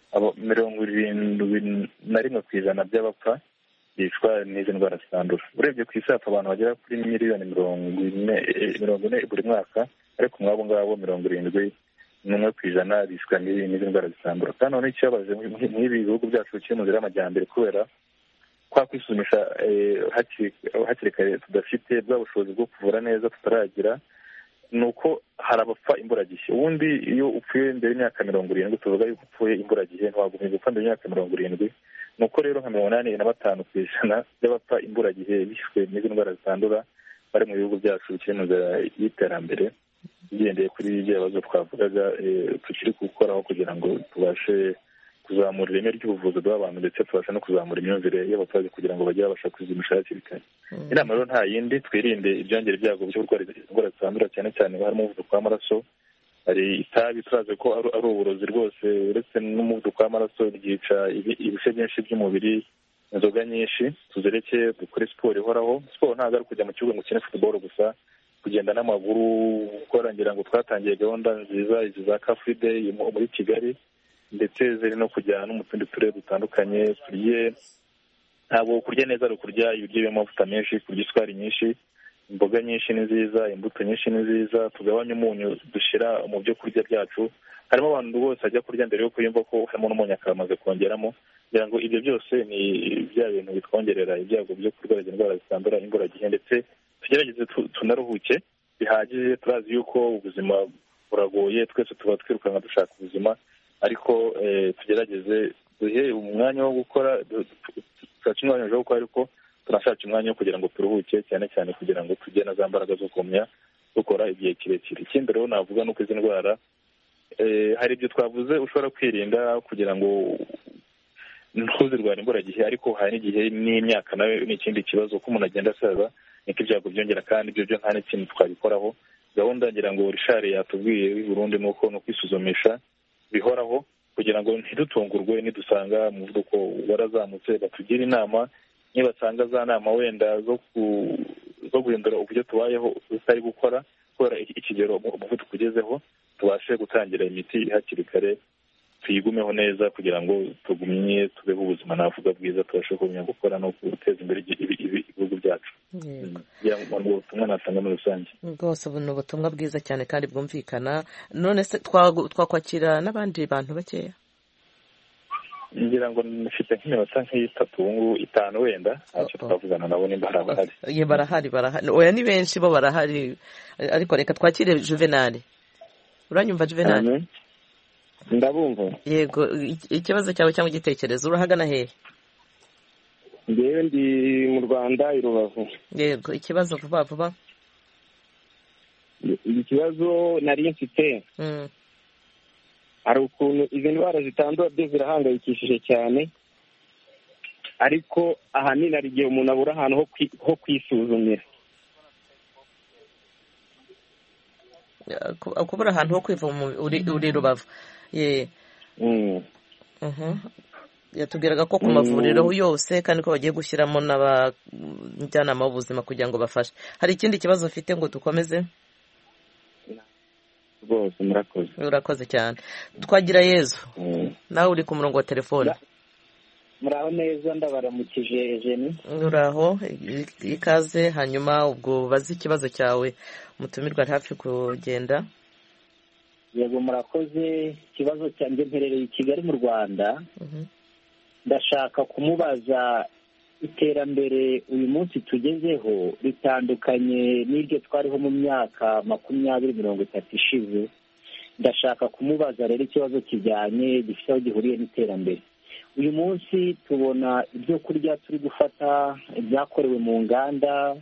71% by'abapfa bicwa n'izi ndwara zitandura. Urebye ku isi hapfa abantu bagera kuri miliyoni 40 buri mwaka, ariko mwabo ngabo 71% bicwa n'izi ndwara zitandura. Kandi noneho ikibabaje nk'ibi bihugu byacu bikiri mu nzira y'amajyambere, kubera kwa kwisumisha hakiri kare tudafite bwa bushobozi bwo kuvura neza tutaragira, nuko hari abapfa imburagihe. Ubundi iyo upfuye mbere y'imyaka 70 tuvuga yuko upfuye imburagihe, ntiwagumye gupfa mbere y'imyaka 70. Nuko rero nka 85% by'abapfa imburagihe bishwe n'izi ndwara zitandura bari mu bihugu byacu bikiri mu nzira y'iterambere, bigendeye kuri ibyo bibazo twavugaga tukiri gukoraho kugira ngo tubashe kuzamura ireme ry'ubuvuzi bw'abantu, ndetse tubasha no kuzamura imyumvire y'abaturage kugira ngo bajye babasha kwizimisha hakiri kare. Inama rero nta yindi, twirinde ibyongera ibyago byo kurwara indwara zitandura, cyane cyane harimo umuvuduko w'amaraso. Hari itabi turazi ko ari uburozi rwose, uretse n'umuvuduko w'amaraso ryica ibice byinshi by'umubiri, inzoga nyinshi. Tuzireke, dukore siporo ihoraho. Siporo ntabwo ari kujya mu kibuga ngo ukine football gusa, kugenda n'amaguru, gukora. Ngira ngo twatangiye gahunda nziza izi za Car Free Day muri Kigali, ndetse ziri no kujya no mu tundi turere dutandukanye. Ntabwo kurya neza ari ukurya ibiryo birimo amavuta menshi, kurya isukari nyinshi, imboga nyinshi ni nziza, imbuto nyinshi ni nziza, tugabanye umunyu dushyira mu byo kurya byacu. Harimo abantu bose ajya kurya mbere yuko yumva ko harimo n'umunyu akamaze kongeramo, kugira ngo ibyo byose ni bya bintu bitwongerera ibyago byo kurwara indwara zitandura imburagihe, ndetse tugerageze tunaruhuke bihagije. Turazi yuko ubuzima buragoye, twese tuba twirukanka dushaka ubuzima, ariko tugerageze duhe umwanya wo gukora, dushaka umwanya wo gukora, ariko turashaka umwanya wo kugira ngo turuhuke, cyane cyane kugira ngo tugire na za mbaraga zo kumenya dukora igihe kirekire. Ikindi rero navuga ni uko izi ndwara hari ibyo twavuze ushobora kwirinda kugira ngo ntuzirwara imburagihe, ariko hari n'igihe n'imyaka nayo ni ikindi kibazo, ko umuntu agenda asaza niko ibyago byongera, kandi ibyo byo nta n'ikintu twabikoraho. Gahunda ngira ngo Richard yatubwiye Burundi ni uko no kwisuzumisha bihoraho, kugira ngo ntidutungurwe nidusanga umuvuduko warazamutse, batugira inama. Niba basanga za nama wenda zo guhindura uburyo tubayeho tutari gukora kubera ikigero umuvuduko ugezeho, tubashe gutangira imiti hakiri kare, tuyigumeho neza kugira ngo tugumye tubeho ubuzima navuga bwiza, tubashe kumenya gukora no guteza imbere ibihugu byacu. Ubutumwa natanga muri rusange rwose ubu ni ubutumwa bwiza cyane kandi bwumvikana. None se twakwakira n'abandi bantu bakeya? ngira ngo nifite nk'iminota nk'itatu ubu itanu wenda ntacyo twavugana nabo nimba barahari. barahari oya ni benshi bo barahari, ariko reka twakire Juvenal. Uranyumva Juvenal? Ndabumva. Yego, ikibazo cyawe cyangwa igitekerezo, urahagana hehe? Ngewe ndi mu Rwanda i Rubavu. Yego, ikibazo vuba vuba. Ikibazo nari mfite hari ukuntu izi ndwara zitandura byo zirahangayikishije cyane, ariko ahanini hari igihe umuntu abura ahantu ho kwisuzumira. Kubura ahantu ho kwivuma uri Rubavu. Yatubwiraga ko ku mavuriro yose kandi ko bagiye gushyiramo n'abajyanama b'ubuzima kugira ngo bafashe. Hari ikindi kibazo ufite ngo dukomeze? Rwose murakoze. Urakoze cyane. Twagira Yezu, nawe uri ku murongo wa telefone. Muraho neza, ndabaramukije Eugenie. Uraho, ikaze. Hanyuma ubwo bazi ikibazo cyawe, mutumirwa hafi kugenda. Yego murakoze. Ikibazo cyanjye mperereye i Kigali mu Rwanda. Ndashaka kumubaza iterambere uyu munsi tugezeho ritandukanye n'iryo twariho mu myaka 20-30 ishize. Ndashaka kumubaza rero ikibazo kijyanye gifite aho gihuriye n'iterambere. Uyu munsi tubona ibyo kurya turi gufata byakorewe mu nganda,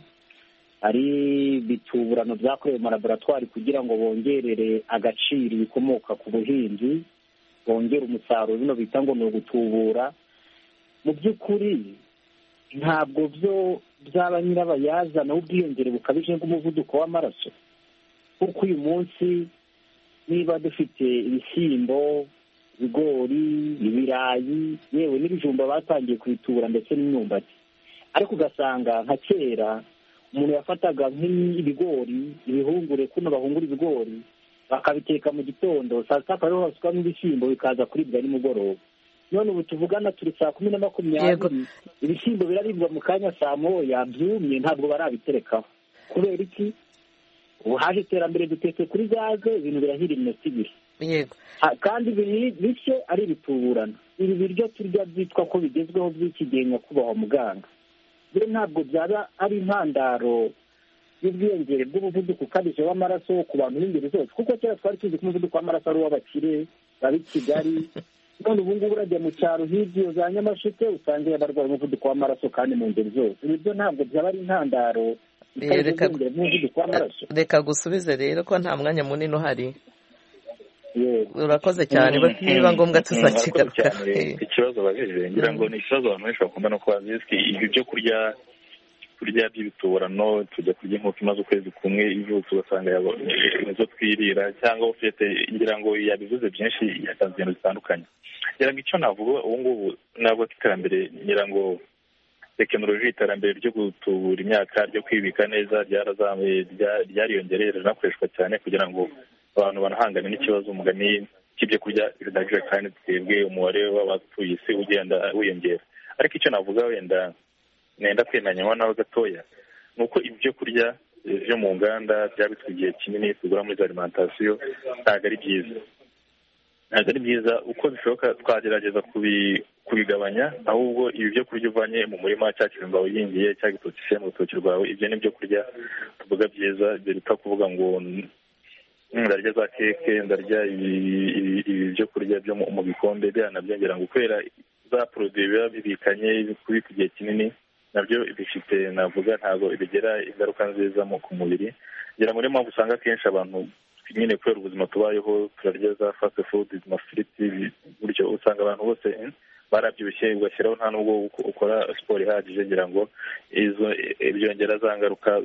ari bituburano byakorewe mu laboratwari kugira ngo bongerere agaciro ibikomoka ku buhinzi, bongere umusaruro, bino bita ngo ni ugutubura. Mu by'ukuri ntabwo byo byaba nyirabayazana ubwiyongere bukabije bw'umuvuduko w'amaraso, kuko uyu munsi niba dufite ibishyimbo, ibigori, ibirayi, yewe n'ibijumba batangiye kubitubura ndetse n'imyumbati, ariko ugasanga nka kera umuntu yafataga nk'ibigori, ibihungure, kuno bahungura ibigori bakabiteka mu gitondo, saa sita akaba basukamo ibishyimbo bikaza kuribwa nimugoroba. None ubu tuvugana turi 10:20, ibishyimbo biraribwa mu kanya saa moya byumye, ntabwo barabiterekaho. Kubera iki? Ubu haje iterambere, dutetse kuri gaze, ibintu birahira iminota 2. Yego. Kandi bityo ari ibituburana. Ibi biryo turya byitwa ko bigezweho by'ikigenya kubaho muganga. Bire ntabwo byaba ari intandaro y'ubwiyongere bw'umuvuduko ukabije w'amaraso ku bantu b'ingeri zose, kuko kera twari tuzi ko umuvuduko w'amaraso ari uw'abakire bari Kigali. None ubu ngubu urajya mu cyaro hirya za Nyamasheke usanga barwaye umuvuduko w'amaraso kandi mu ngeri zose. Ibyo ntabwo byaba ari intandaro y'umuvuduko w'amaraso. Reka gusubize rero ko nta mwanya munini uhari. Urakoze cyane, niba ngombwa tuzakigaruka. Ikibazo babije ngira ngo ni ikibazo abantu benshi bakunda no kubaza, ibi byo kurya by'ibituburano, tujya kurya inkoko imaze ukwezi kumwe ivutse ugasanga nizo twirira, cyangwa ufite ngira ngo yabivuze byinshi, yatanze ibintu bitandukanye. Ngira ngo icyo navuga ubu ngubu ntabwo iterambere, ngira ngo tekinoloji, iterambere ryo gutubura imyaka, ryo kwibika neza ryariyongereye, rinakoreshwa cyane kugira ngo abantu banahangane n'ikibazo umugani cy'ibyo kurya bidahagije kandi twebwe umubare w'abatuye isi ugenda wiyongera. Ariko icyo navuga wenda nenda kwenanywa nawe gatoya, ni uko ibyo kurya byo mu nganda byabitswe igihe kinini tugura muri za alimentation ntabwo ari byiza uko bishoboka twagerageza kubigabanya, ahubwo ibi byo kurya uvanye mu murima cya kijumba wihingiye cya gitoki cye mu rutoki rwawe, ibyo ni byo kurya tuvuga byiza, biruta kuvuga ngo ndarya za keke, ndarya ibi byo kurya byo mu bikombe byanabyongera ngo kubera za produit biba bibikanye kubika igihe kinini nabyo bifite navuga ntabwo bigira ingaruka nziza ku mubiri. ngira muri mpamvu usanga akenshi abantu nyine kubera ubuzima tubayeho turarya za fast food, amafiriti, buryo usanga abantu bose barabyibushye ugashyiraho nta nubwo ukora siporo ihagije, ngira ngo byongera za ngaruka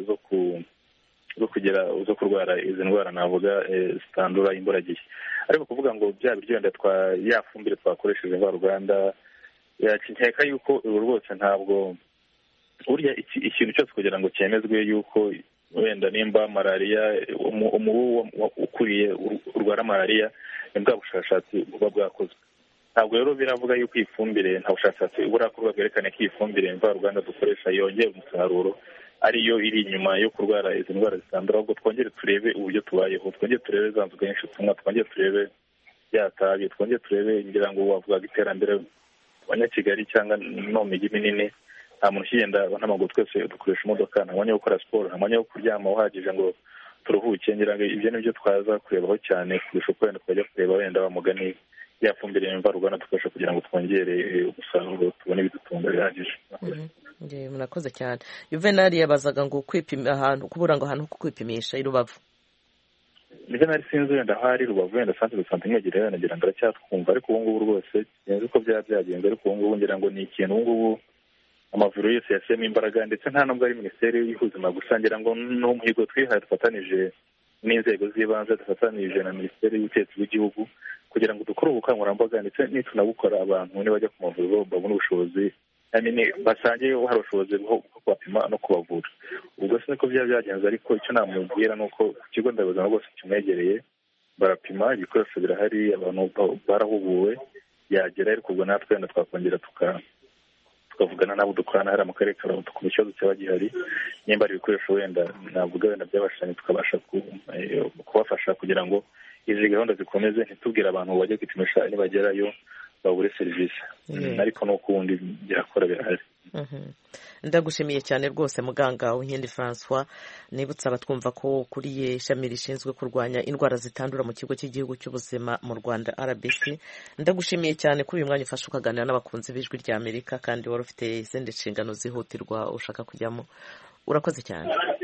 zo kurwara izi ndwara navuga zitandura imburagihe. ariko kuvuga ngo bya biryo wenda ya fumbire twakoresheje mvaruganda nkeka yuko ubu rwose ntabwo burya ikintu cyose kugira ngo cyemezwe yuko wenda nimba malariya umubu ukuriye urwara malariya ni bwa bushakashatsi buba bwakozwe. ntabwo rero biravuga yuko iyi fumbire nta bushakashatsi burakorwa bwerekane ko iyi fumbire mvaruganda dukoresha yongera umusaruro ariyo iri inyuma yo kurwara izi ndwara zitandura, ahubwo twongere turebe uburyo tubayeho, twongere turebe za nzoga nyinshi tunywa, twongere turebe byatabi, twongere turebe ngira ngo wavugaga iterambere abanyakigali cyangwa no mu mijyi minini nta muntu ukigenda n'amaguru, twese dukoresha imodoka, nta mwanya wo gukora siporo, nta mwanya wo kuryama uhagije ngo turuhuke. ngira ngo ibyo ni byo twaza kurebaho cyane kurusha uko wenda twajya kureba wenda bamugani ya fumbire mvaruganda dukoresha kugira ngo twongere umusaruro tubone ibidutunga bihagije. murakoze cyane. Juvenal yabazaga ngo kwipima ahantu kubura ngo ahantu kwipimisha i Rubavu. Juvenal sinzi wenda hari Rubavu wenda sanse de sante imwegereye nagira ngo aracyatwumva, ariko ubu ngubu rwose sinzi uko byagenze, ariko ubu ngubu ngira ngo ni ikintu ubu ngubu amavuriro yose yashyizemo imbaraga, ndetse nta nubwo ari minisiteri y'ubuzima gusa, ngira ngo ni umuhigo twihaye dufatanije n'inzego z'ibanze, dufatanije na minisiteri y'ubutegetsi bw'igihugu kugira ngo dukore ubukangurambaga, ndetse nitunabukora abantu nibajya ku mavuriro babone ubushobozi basange hari ubushobozi bwo kubapima no kubavura. ubwo si niko byagenze, ariko icyo namubwira ni uko ku kigo nderabuzima rwose kimwegereye barapima, ibikoresho birahari, abantu barahuguwe, yagera ariko ubwo natwe wenda twakongera tukavugana n'abo dukorana hari mu karere ka Rubavu ku kibazo cyaba gihari, nimba ari ibikoresho wenda navuga wenda byabashanye tukabasha kubafasha kugira ngo izi gahunda zikomeze, ntitubwire abantu bajya kwipimisha nibagerayo babure serivisi, ariko nuko ubundi byakora birahari. Ndagushimiye cyane rwose muganga Uwinkindi Francois, nibutsa abatwumva ko kuriye ishami rishinzwe kurwanya indwara zitandura mu kigo cy'igihugu cy'ubuzima mu Rwanda RBC. Ndagushimiye cyane kuri uyu mwanya ufashe ukaganira n'abakunzi b'ijwi rya Amerika, kandi wari ufite izindi nshingano zihutirwa ushaka kujyamo. Urakoze cyane.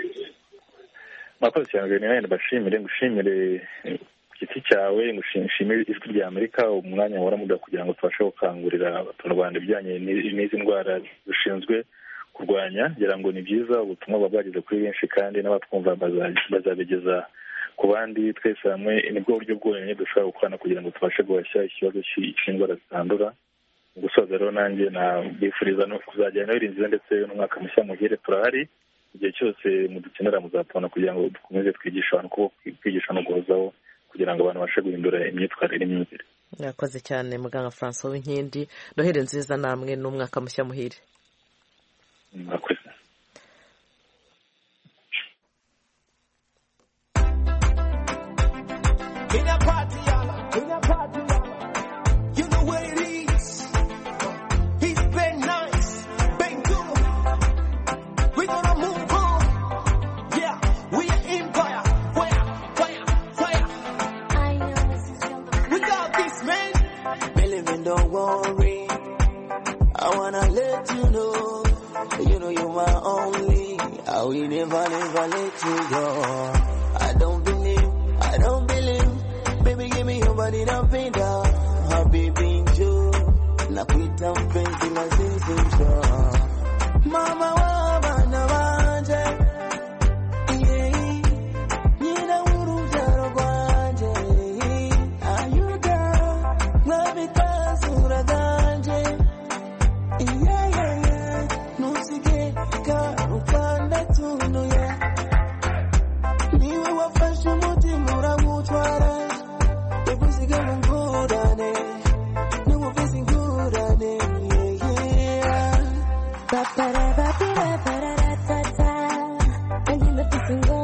Murakoze cyane rero, ngushimire giti cyawe, ngushimire ijwi rya Amerika umwanya wora muda kugira ngo tubashe gukangurira abaturarwanda ibijyanye n'izi ndwara dushinzwe kurwanya. ngira ngo ni byiza ubutumwa babwageze kuri benshi, kandi n'abatwumva bazabigeza ku bandi. twese hamwe nibwo buryo bwonyine dushobora gukorana kugira ngo tubashe guhashya ikibazo cy'indwara zitandura. mu gusoza rero nanjye nabifuriza no kuzajyana birinze, ndetse n'umwaka mushya muhire. turahari igihe cyose mudukenera muzatubona kugira ngo dukomeze twigisha abantu kwigisha no guhozaho kugira ngo abantu bashe guhindura imyitwarire n'imyumvire. Murakoze cyane muganga Francois Uwinkindi, noheri nziza namwe n'umwaka mushya muhire. Murakoze. Don't worry, I wanna let you know you're my only. I will never let you go. I don't believe, baby, give me your body down, pinda. Habibi njoo, nakuita mpenzi na sisi njoo. Mama wa bana wanje, nina urujaro rwanje. Ayuda, mwabika Ba-ba-da-ba-ba-da-ba-da-da-da-da. And you look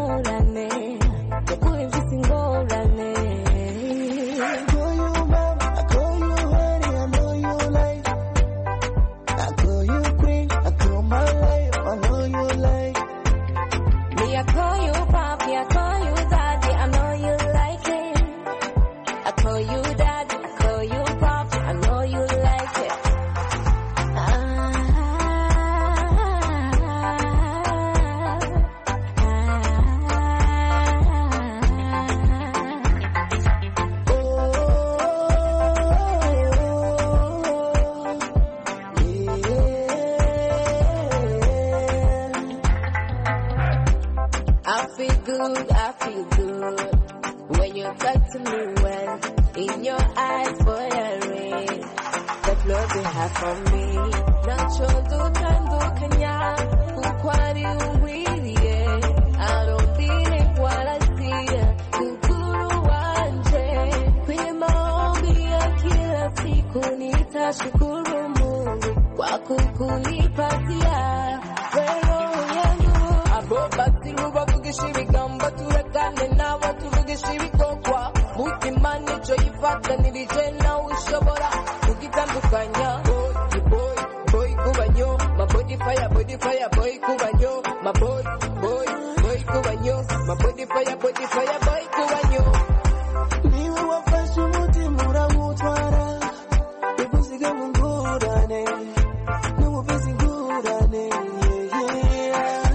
love you have for me. Nacho dutandukanya kuko ari ungwiriye. I don't believe what I see. Kukuru wanje kwenye maombi ya kila siku nitashukuru Mungu kwa kukunipatia wewe yangu. Abo basi rubavugisha ibigambo turekane nawe tuvugisha ibikokwa. Mutima nico yifatanirije nawe ushobora kugitandukanya. Boy kubanyo, my body fire boy kubanyo, my boy kubanyo, my body fire boy kubanyo. Niwe wafashe umutima uramutwara, ubuzige mu ngurane, n'ububizi ngurane, yeah.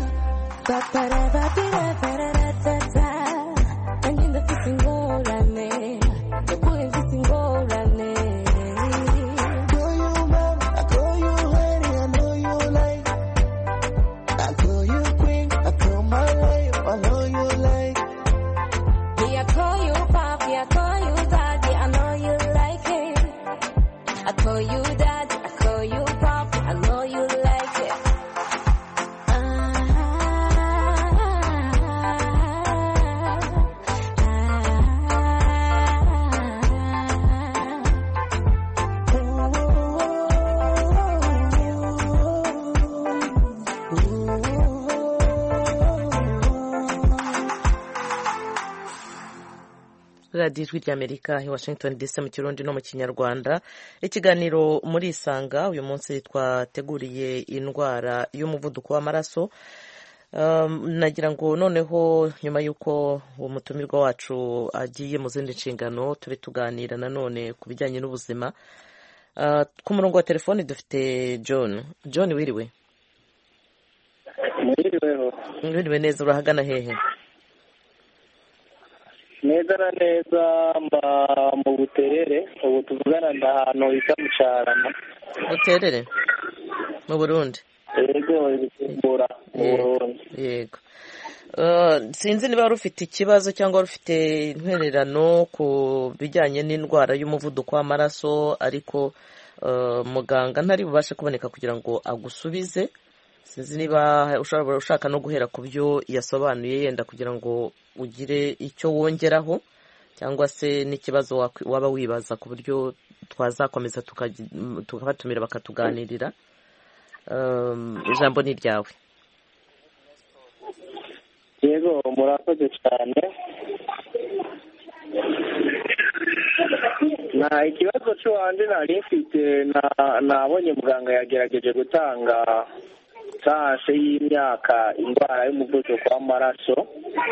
Paparabatirataratata, nanjye ndafite ingorane, nakuye mfite ingorane. I call you daddy, I call you papi, I know you like it. radiyo ijwi ry'amerika i Washington DC mu kirundi no mu kinyarwanda. Ikiganiro muri Isanga uyu munsi twateguriye indwara y'umuvuduko w'amaraso. Nagira ngo noneho nyuma y'uko umutumirwa wacu agiye mu zindi nshingano tube tuganira nanone ku bijyanye n'ubuzima. Ku murongo wa telefoni dufite John wiriwe? Wiriwe neza, urahagana hehe? neza na neza mu Buterere, ubu tuvugana ahantu hita mu Cyarama. Buterere mu Burundi? Yego, Bujumbura mu Burundi. Yego. Sinzi niba wari ufite ikibazo cyangwa wari ufite intererano ku bijyanye n'indwara y'umuvuduko w'amaraso, ariko muganga ntari bubashe kuboneka kugira ngo agusubize. Sinzi niba ushaka no guhera ku byo yasobanuye yenda kugira ngo ugire icyo wongeraho, cyangwa se n'ikibazo waba wibaza ku buryo twazakomeza tukabatumira bakatuganirira. Ijambo ni ryawe. Yego, murakoze cyane. Ikibazo cy'uwanje nari mfite, nabonye muganga yagerageje gutanga sase y'imyaka indwara y'umuvuduko w'amaraso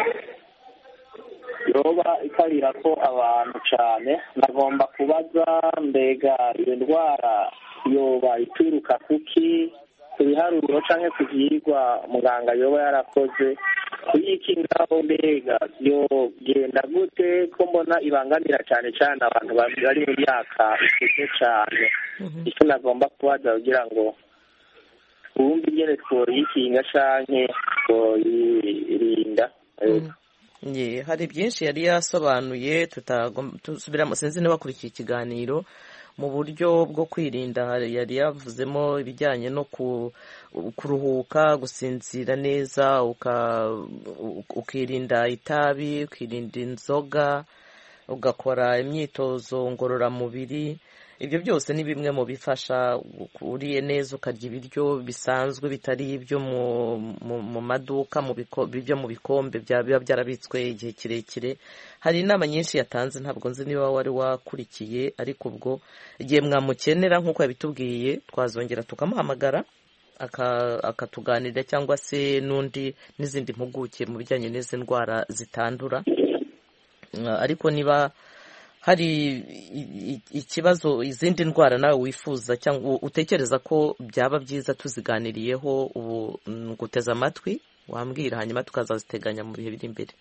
yoba ikarira ko abantu cyane. Nagomba kubaza, mbega iyo ndwara yoba ituruka kuki, ku biharuro cyangwa ku byigwa muganga yoba yarakoze kuyikingaho, mbega yogenda gute ko mbona ibangamira cyane cyane abantu bari mu myaka ikuze cyane. icyo nagomba kubaza kugira ngo ubundi ingene twoyikinga canke twoyirinda. Hari byinshi yari yasobanuye tusubiramo, sinzi niba bakurikiye ikiganiro. Mu buryo bwo kwirinda yari yavuzemo ibijyanye no kuruhuka, gusinzira neza, ukirinda itabi, ukirinda inzoga, ugakora imyitozo ngororamubiri. Ibyo byose ni bimwe mu bifasha. Uriye neza, ukarya ibiryo bisanzwe bitari ibyo mu maduka, ibyo mu bikombe biba byarabitswe igihe kirekire. Hari inama nyinshi yatanze, ntabwo nzi niba wari wakurikiye, ariko ubwo igihe mwamukenera nk'uko yabitubwiye twazongera tukamuhamagara akatuganirira, cyangwa se n'izindi mpuguke mu bijyanye n'izi ndwara zitandura. Ariko niba hari ikibazo, izindi ndwara nawe wifuza cyangwa utekereza ko byaba byiza tuziganiriyeho, ubu nguteze amatwi wambwira, hanyuma tukazaziteganya mu bihe biri imbere.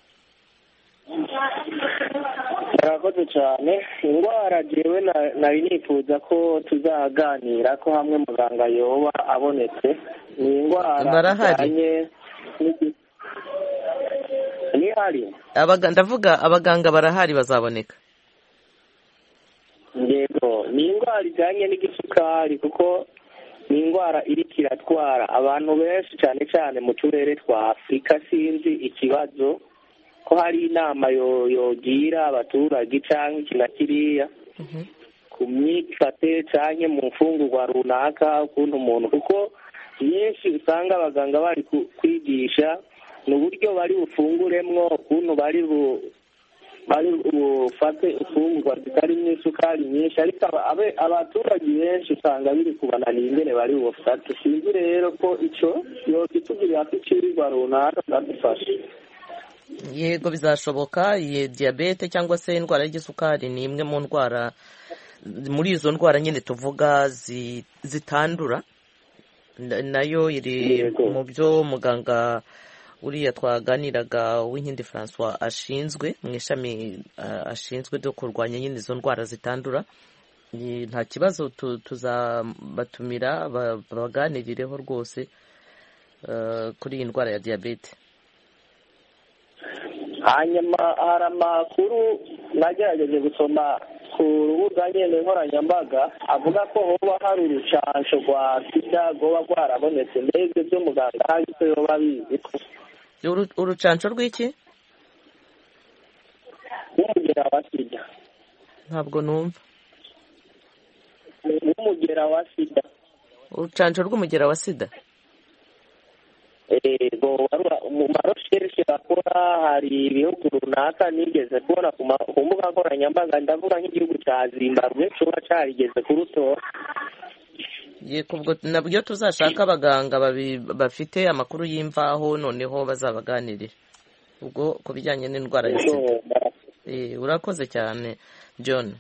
Murakoze cyane. Indwara jewe nari nifuza ko tuzaganira ko hamwe muganga yoba abonetse. Ni indwara zijyanye ndavuga abaganga barahari, bazaboneka. Yego, ni indwara ijyanye n'igisukari kuko ni indwara iriko iratwara abantu benshi cyane cyane mu turere twa afurika. sinzi ikibazo ko hari inama yogira abaturage cyangwa iki na kiriya ku myifate cyangwa mu mfungurwa runaka ukuntu umuntu, kuko nyinshi usanga abaganga bari kwigisha ni uburyo bari bufunguremwo, ukuntu bari bufate ifungurwa zitarimo isukari nyinshi, ariko abaturage benshi usanga biri kubananira ingene bari bufate. sinzi rero ko ico yokitugirira ko icirwa runaka zadufasha. Yego bizashoboka. Iyi diyabete cyangwa se indwara y'igisukari ni imwe mu ndwara, muri izo ndwara nyine tuvuga zitandura, nayo iri mu byo muganga uriya twaganiraga Uwinkindi Francois ashinzwe mu ishami ashinzwe ryo kurwanya nyine izo ndwara zitandura. Nta kibazo tuzabatumira baganirireho rwose kuri iyi ndwara ya diyabete. hanyuma hari amakuru nagerageje gusoma ku rubuga nyine nkoranyambaga avuga ko hoba hari urucansho rwa sida rwoba rwarabonetse. mbese byo muganga hari icyo yoba abizi ko urucansho rw'iki? rw'umugera wa sida. Ntabwo numva. rw'umugera wa sida. urucansho rw'umugera wa sida? mu maroshereshe bakora hari ibihugu runaka nigeze kubona ku mbuga nkoranyambaga, ndavuga nk'igihugu cya Zimbabwe coba carigeze kurutora. Ubwo nabyo tuzashaka abaganga bafite amakuru y'imvaho noneho bazabaganirira ubwo ku bijyanye n'indwara ya sida. Urakoze cyane John.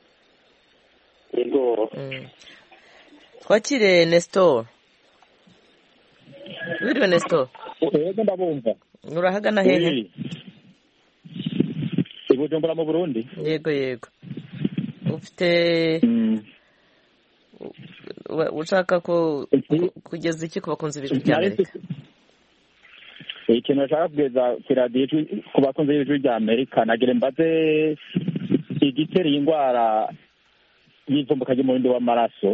Yego. Twakire Nestor. Wiriwe Nestor. Yego ndabumva. Urahagana hehe? Bujumbura mu Burundi. Yego. Ufite ushaka ko kugeza iki ku bakunzi b'ijwi rya Amerika? Ikintu nashaka kugeza ku radiyo ku bakunzi b'ijwi rya Amerika, nagire mbaze igitera iyi ndwara y'ivumbuka ry'umurindi w'amaraso.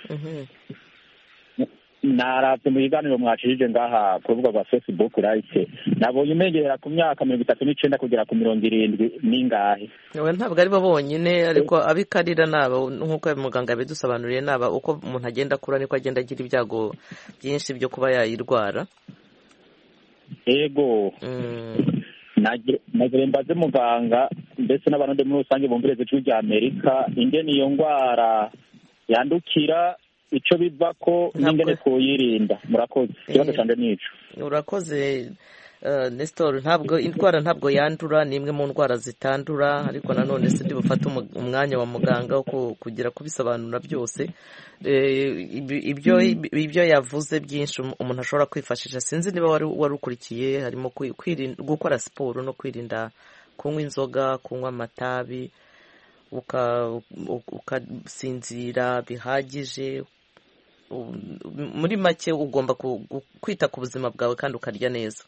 Naravye mu biganiro mwacishije ngaha ku rubuga rwa Facebook Live, nabonye umegera ku myaka 39 kugera ku 70 n'ingahe. Ntabwo ari bo bonyine, ariko abikarira nabo nk'uko muganga yabidusobanuriye, naba uko umuntu agenda akura niko agenda agira ibyago byinshi byo kuba yayirwara. Ego. Nagire mbaze muganga mbese n'abantu muri rusange bumviriza ijwi rya Amerika, ingene iyo ndwara yandukira, icyo biva ko n'ingene kuyirinda. Murakoze. Ikibazo cyane nico. Urakoze Nestor. Indwara ntabwo yandura, ni imwe mu ndwara zitandura, ariko nanone sindi bufate umwanya wa muganga wo kugira kubisobanura byose. Ibyo yavuze byinshi umuntu ashobora kwifashisha, sinzi niba wari ukurikiye, harimo gukora siporo no kwirinda kunywa inzoga, kunywa amatabi, ukasinzira bihagije. Muri make ugomba kwita ku buzima bwawe kandi ukarya neza.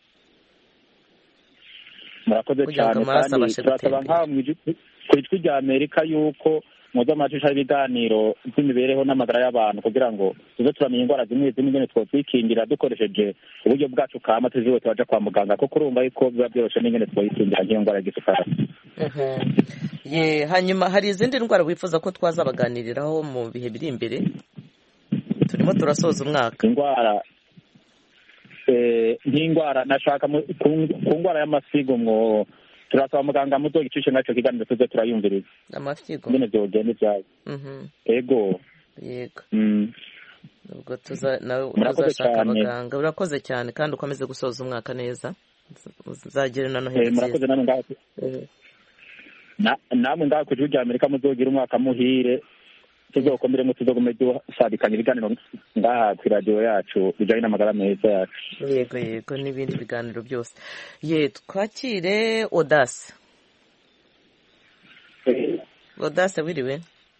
Murakoze cyane, kandi turasaba nk'aho ku ijwi rya Amerika yuko muza amacisha ibiganiro by'imibereho n'amagara y'abantu kugira ngo tuze turamenya indwara zimwe ingene twokwikingira dukoresheje uburyo bwacu kama tuziwe tubaja kwa muganga, kuko urumva yuko biba byoroshe n'ingene twoyikingira nk'iyo ndwara y'igisukari. Hanyuma hari izindi ndwara wifuza ko twazabaganiriraho mu bihe biri imbere? Turimo turasoza umwaka. Nk'indwara nashaka ku ndwara y'amasigo mwo turasaba muganga muto gicishe nacyo kiganiro tuze turayumviriza. Amafyigo nyine byogenda ibyayo. Yego. Ubwo uzashaka abaganga. Urakoze cyane kandi ukomeze gusoza umwaka neza. Uzagire na Noheli nziza. Murakoze namwe ngaho. Namwe ngaho ku ijwi rya Amerika muzogira umwaka muhire. Tuzokomeremo tuzogume dusadikanya ibiganiro ngaha ku radio yacu bijanye n'amagara meza yacu. Yego n'ibindi biganiro byose. Twakire Audace. Audace wiriwe?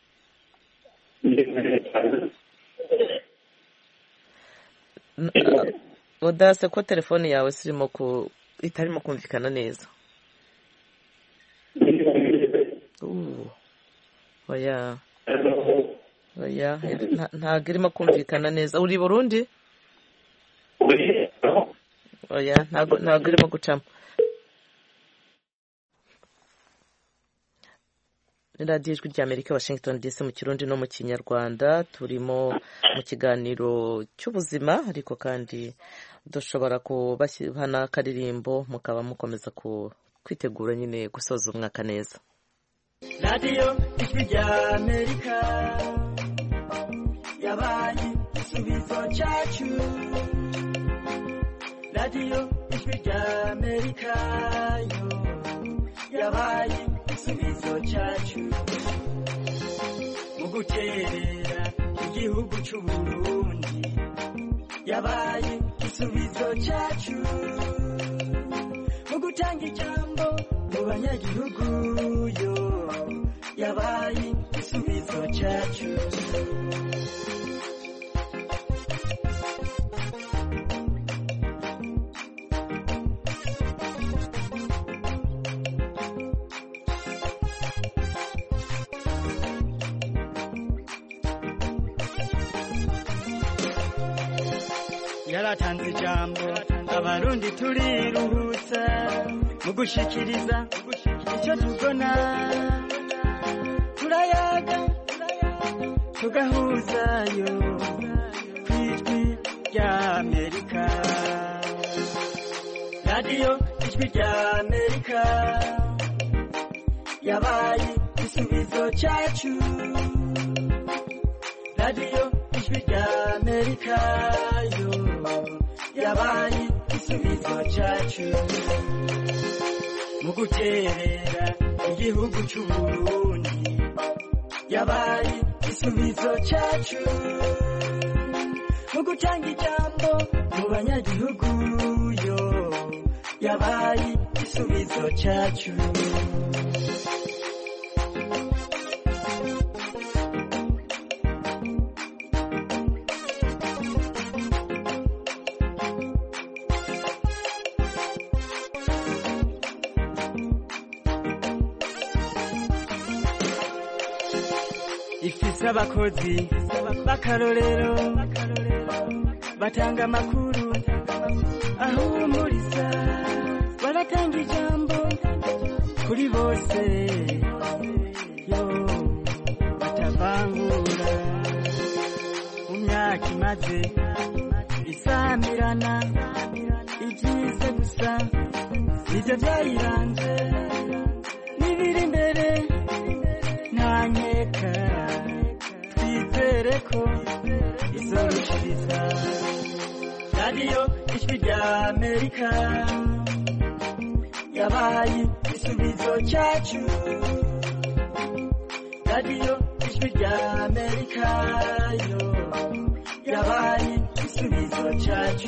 Audace, ko telefone yawe itarimo kumvikana neza. Oya. oya ntabwo irimo kumvikana neza. uri Burundi? oya ntabwo irimo gucamo. radiyo ijwi ry'Amerika Washington DC mu Kirundi no mu Kinyarwanda. turimo mu kiganiro cy'ubuzima, ariko kandi dushobora kubaha n'akaririmbo mukaba mukomeza kwitegura nyine gusoza umwaka neza. radiyo ijwi ry'Amerika yabaye igisubizo cyacu. radiyo ijwi ry'Amerika yo yabaye igisubizo cyacu mu guterera igihugu cy'u Burundi. yabaye igisubizo cyacu mu gutanga ijambo mu banyagihugu yo yabaye igisubizo cyacu. yaratanze ijambo abarundi turiruhutsa mu gushikiriza icyo tubona. turayaga tugahuzayo ku ijwi ry'Amerika. radiyo ijwi ry'Amerika yabaye igisubizo cyacu. radiyo ijwi ry'Amerika yo yabaye igisubizo cyacu mu guterera igihugu cy'u Burundi. yabaye igisubizo cyacu mu gutanga ijambo mu banyagihugu yo yabaye igisubizo cyacu. ifise abakozi b'akarorero batanga amakuru ahumuriza, baratanga ijambo kuri bose yo batavangura. mu myaka imaze isamirana ibyiza gusa nibyo byayiranze, n'ibiri imbere nta nkeka. twizere ko izorushiriza. radiyo ijwi ry'Amerika yabaye igisubizo cyacu. radiyo ijwi ry'Amerika yo yabaye igisubizo cyacu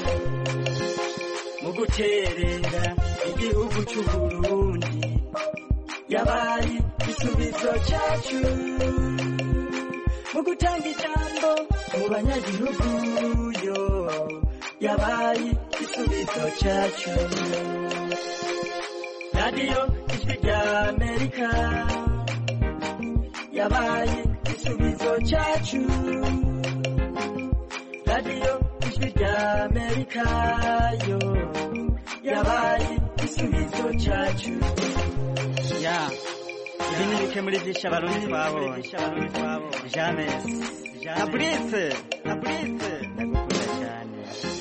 mu guterera igihugu cy'u Burundi. yabaye igisubizo cyacu mu gutanga ijambo mu banyagihugu yo yabaye igisubizo cyacu. radiyo ijwi ry'Amerika yabaye igisubizo cyacu. radiyo ijwi ry'Amerika yo yabaye igisubizo cyacu. ibi ni bike muri byinshi abarundi twabonye. James Fabrice ndagukunda cyane.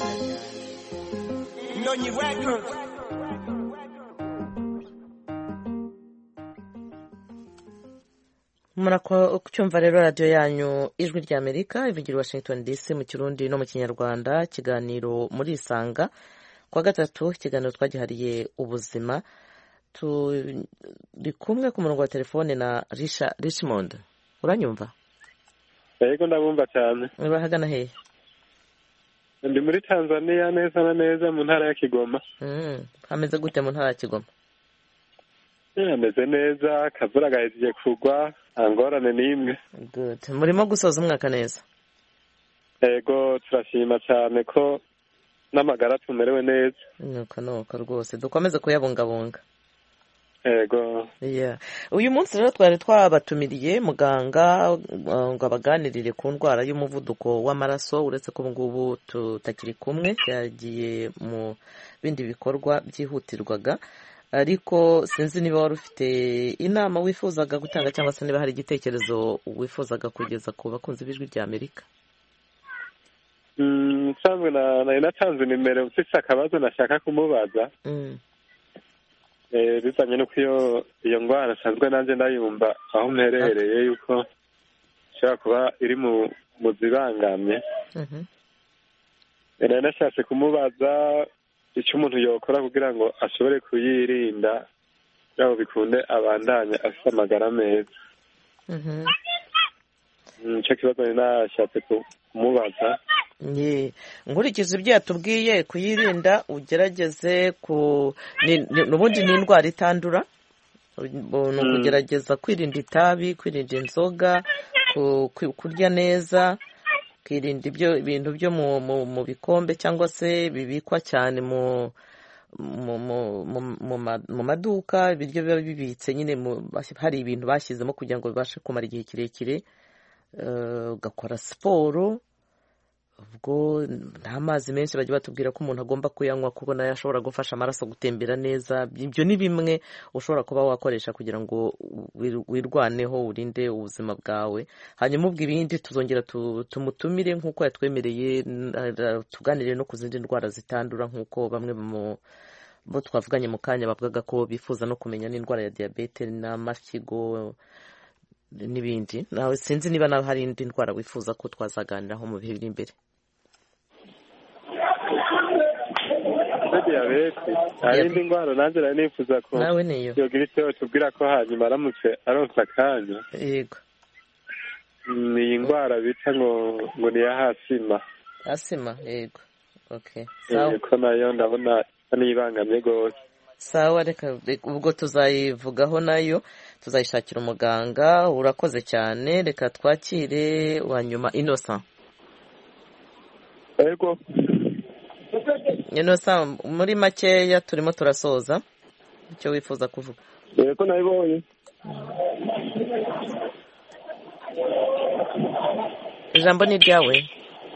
Ndonyi Records. muracyumva rero radiyo yanyu ijwi ry'Amerika ivugira Washington DC mu Kirundi no mu Kinyarwanda. ikiganiro muri Isanga kuwa gatatu, ikiganiro twagihariye ubuzima. turi kumwe ku murongo wa telefone na Richmond. uranyumva? yego ndabumva cyane. urahagana hehe? ndi muri Tanzania, neza na neza mu ntara ya Kigoma. hameze gute mu ntara ya Kigoma? hameze neza, akavura gahejeje kugwa, angorane n'imwe. murimo gusoza umwaka neza? yego turashima cyane ko n'amagara tumerewe neza. nuko rwose dukomeze kuyabungabunga. yego. Uyu munsi rero twari twabatumiriye muganga ngo abaganirire ku ndwara y'umuvuduko w'amaraso, uretse ko ubu ngubu tutakiri kumwe, yagiye mu bindi bikorwa byihutirwaga, ariko sinzi niba wari ufite inama wifuzaga gutanga cyangwa se niba hari igitekerezo wifuzaga kugeza ku bakunzi b'ijwi rya Amerika. Nsanzwe nari natanze nimero mfise akabazo nashaka kumubaza bizanye nuko iyo ndwara nsanzwe nanjye ndayumva aho mperereye yuko ishobora kuba iri mu zibangamye. Nari nashatse kumubaza icyo umuntu yokora kugira ngo ashobore kuyirinda kugira ngo bikunde abandanye afite amagara meza. Nicyo kibazo nari nashatse kumubaza. Nkurikije ibyo yatubwiye, kuyirinda ugerageze n'ubundi ni indwara itandura, ni ukugerageza kwirinda itabi, kwirinda inzoga, kurya neza, ukirinda ibintu byo mu bikombe cyangwa se bibikwa cyane mu maduka, ibiryo biba bibitse nyine hari ibintu bashyizemo kugira ngo bibashe kumara igihe kirekire, ugakora siporo. Ubwo nta mazi menshi bajya batubwira ko umuntu agomba kuyanywa kuko nayo ashobora gufasha amaraso gutembera neza. Ibyo ni bimwe ushobora kuba wakoresha kugira ngo wirwaneho, urinde ubuzima bwawe. Hanyuma ubwo ibindi tuzongera tumutumire nk'uko yatwemereye, tuganire no ku zindi ndwara zitandura, nk'uko bamwe bo twavuganye mu kanya bavugaga ko bifuza no kumenya n'indwara ya diyabete n'amafyigo n'ibindi. Nawe sinzi niba nawe hari indi ndwara wifuza ko twazaganiraho mu bihe biri imbere. Diyabete hari indi ndwara nanjye nari nifuza ko nawe niyo yogira icyo tubwira ko hanyuma aramutse aronsa akanya. Yego, ni iyi ndwara bita ngo ni iya asima. Yego, okay. Ko nayo ndabona nibangamye rwose. Sawa, reka ubwo tuzayivugaho nayo, tuzayishakira umuganga. Urakoze cyane. Reka twakire wanyuma Innocent. Yego Innocent, muri makeya turimo turasoza, icyo wifuza kuvuga? Yego nayibonye. Ijambo ni ryawe.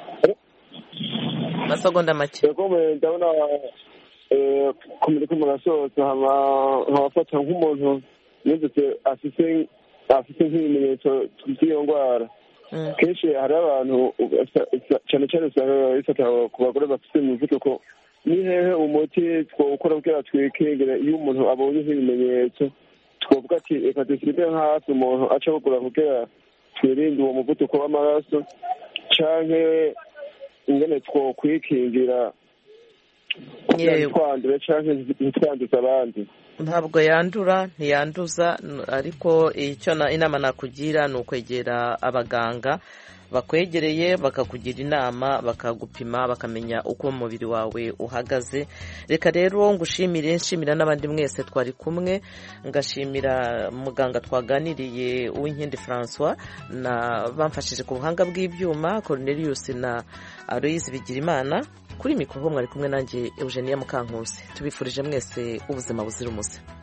Masegonda make. Yego ndabona kumurika murasoza nkabafata nk'umuntu yumvise afite nk'ibimenyetso by'iyo ndwara. Kenshi hari abantu cyane cyane usanga bifata ku bagore bafite umuvuduko. Ni hehe umuti twawukora kugira twikingire iyo umuntu abonye nk'ibimenyetso? Twavuga ati reka dushyire hafi umuntu aca kugura kugira twirinde uwo muvuduko w'amaraso, canke ingene twokwikingira twandure cyangwa ntitwanduza abandi. Ntabwo yandura, ntiyanduza, ariko icyo inama nakugira ni ukwegera abaganga bakwegereye, bakakugira inama, bakagupima, bakamenya uko umubiri wawe uhagaze. Reka rero ngushimire, nshimira n'abandi mwese twari kumwe, ngashimira muganga twaganiriye Uwinkindi François, na bamfashije ku buhanga bw'ibyuma Cornelius na Aloise Bigirimana. Kuri mikoro mwari kumwe nanjye Eugenia Mukankusi. Tubifurije mwese ubuzima buzira umuze.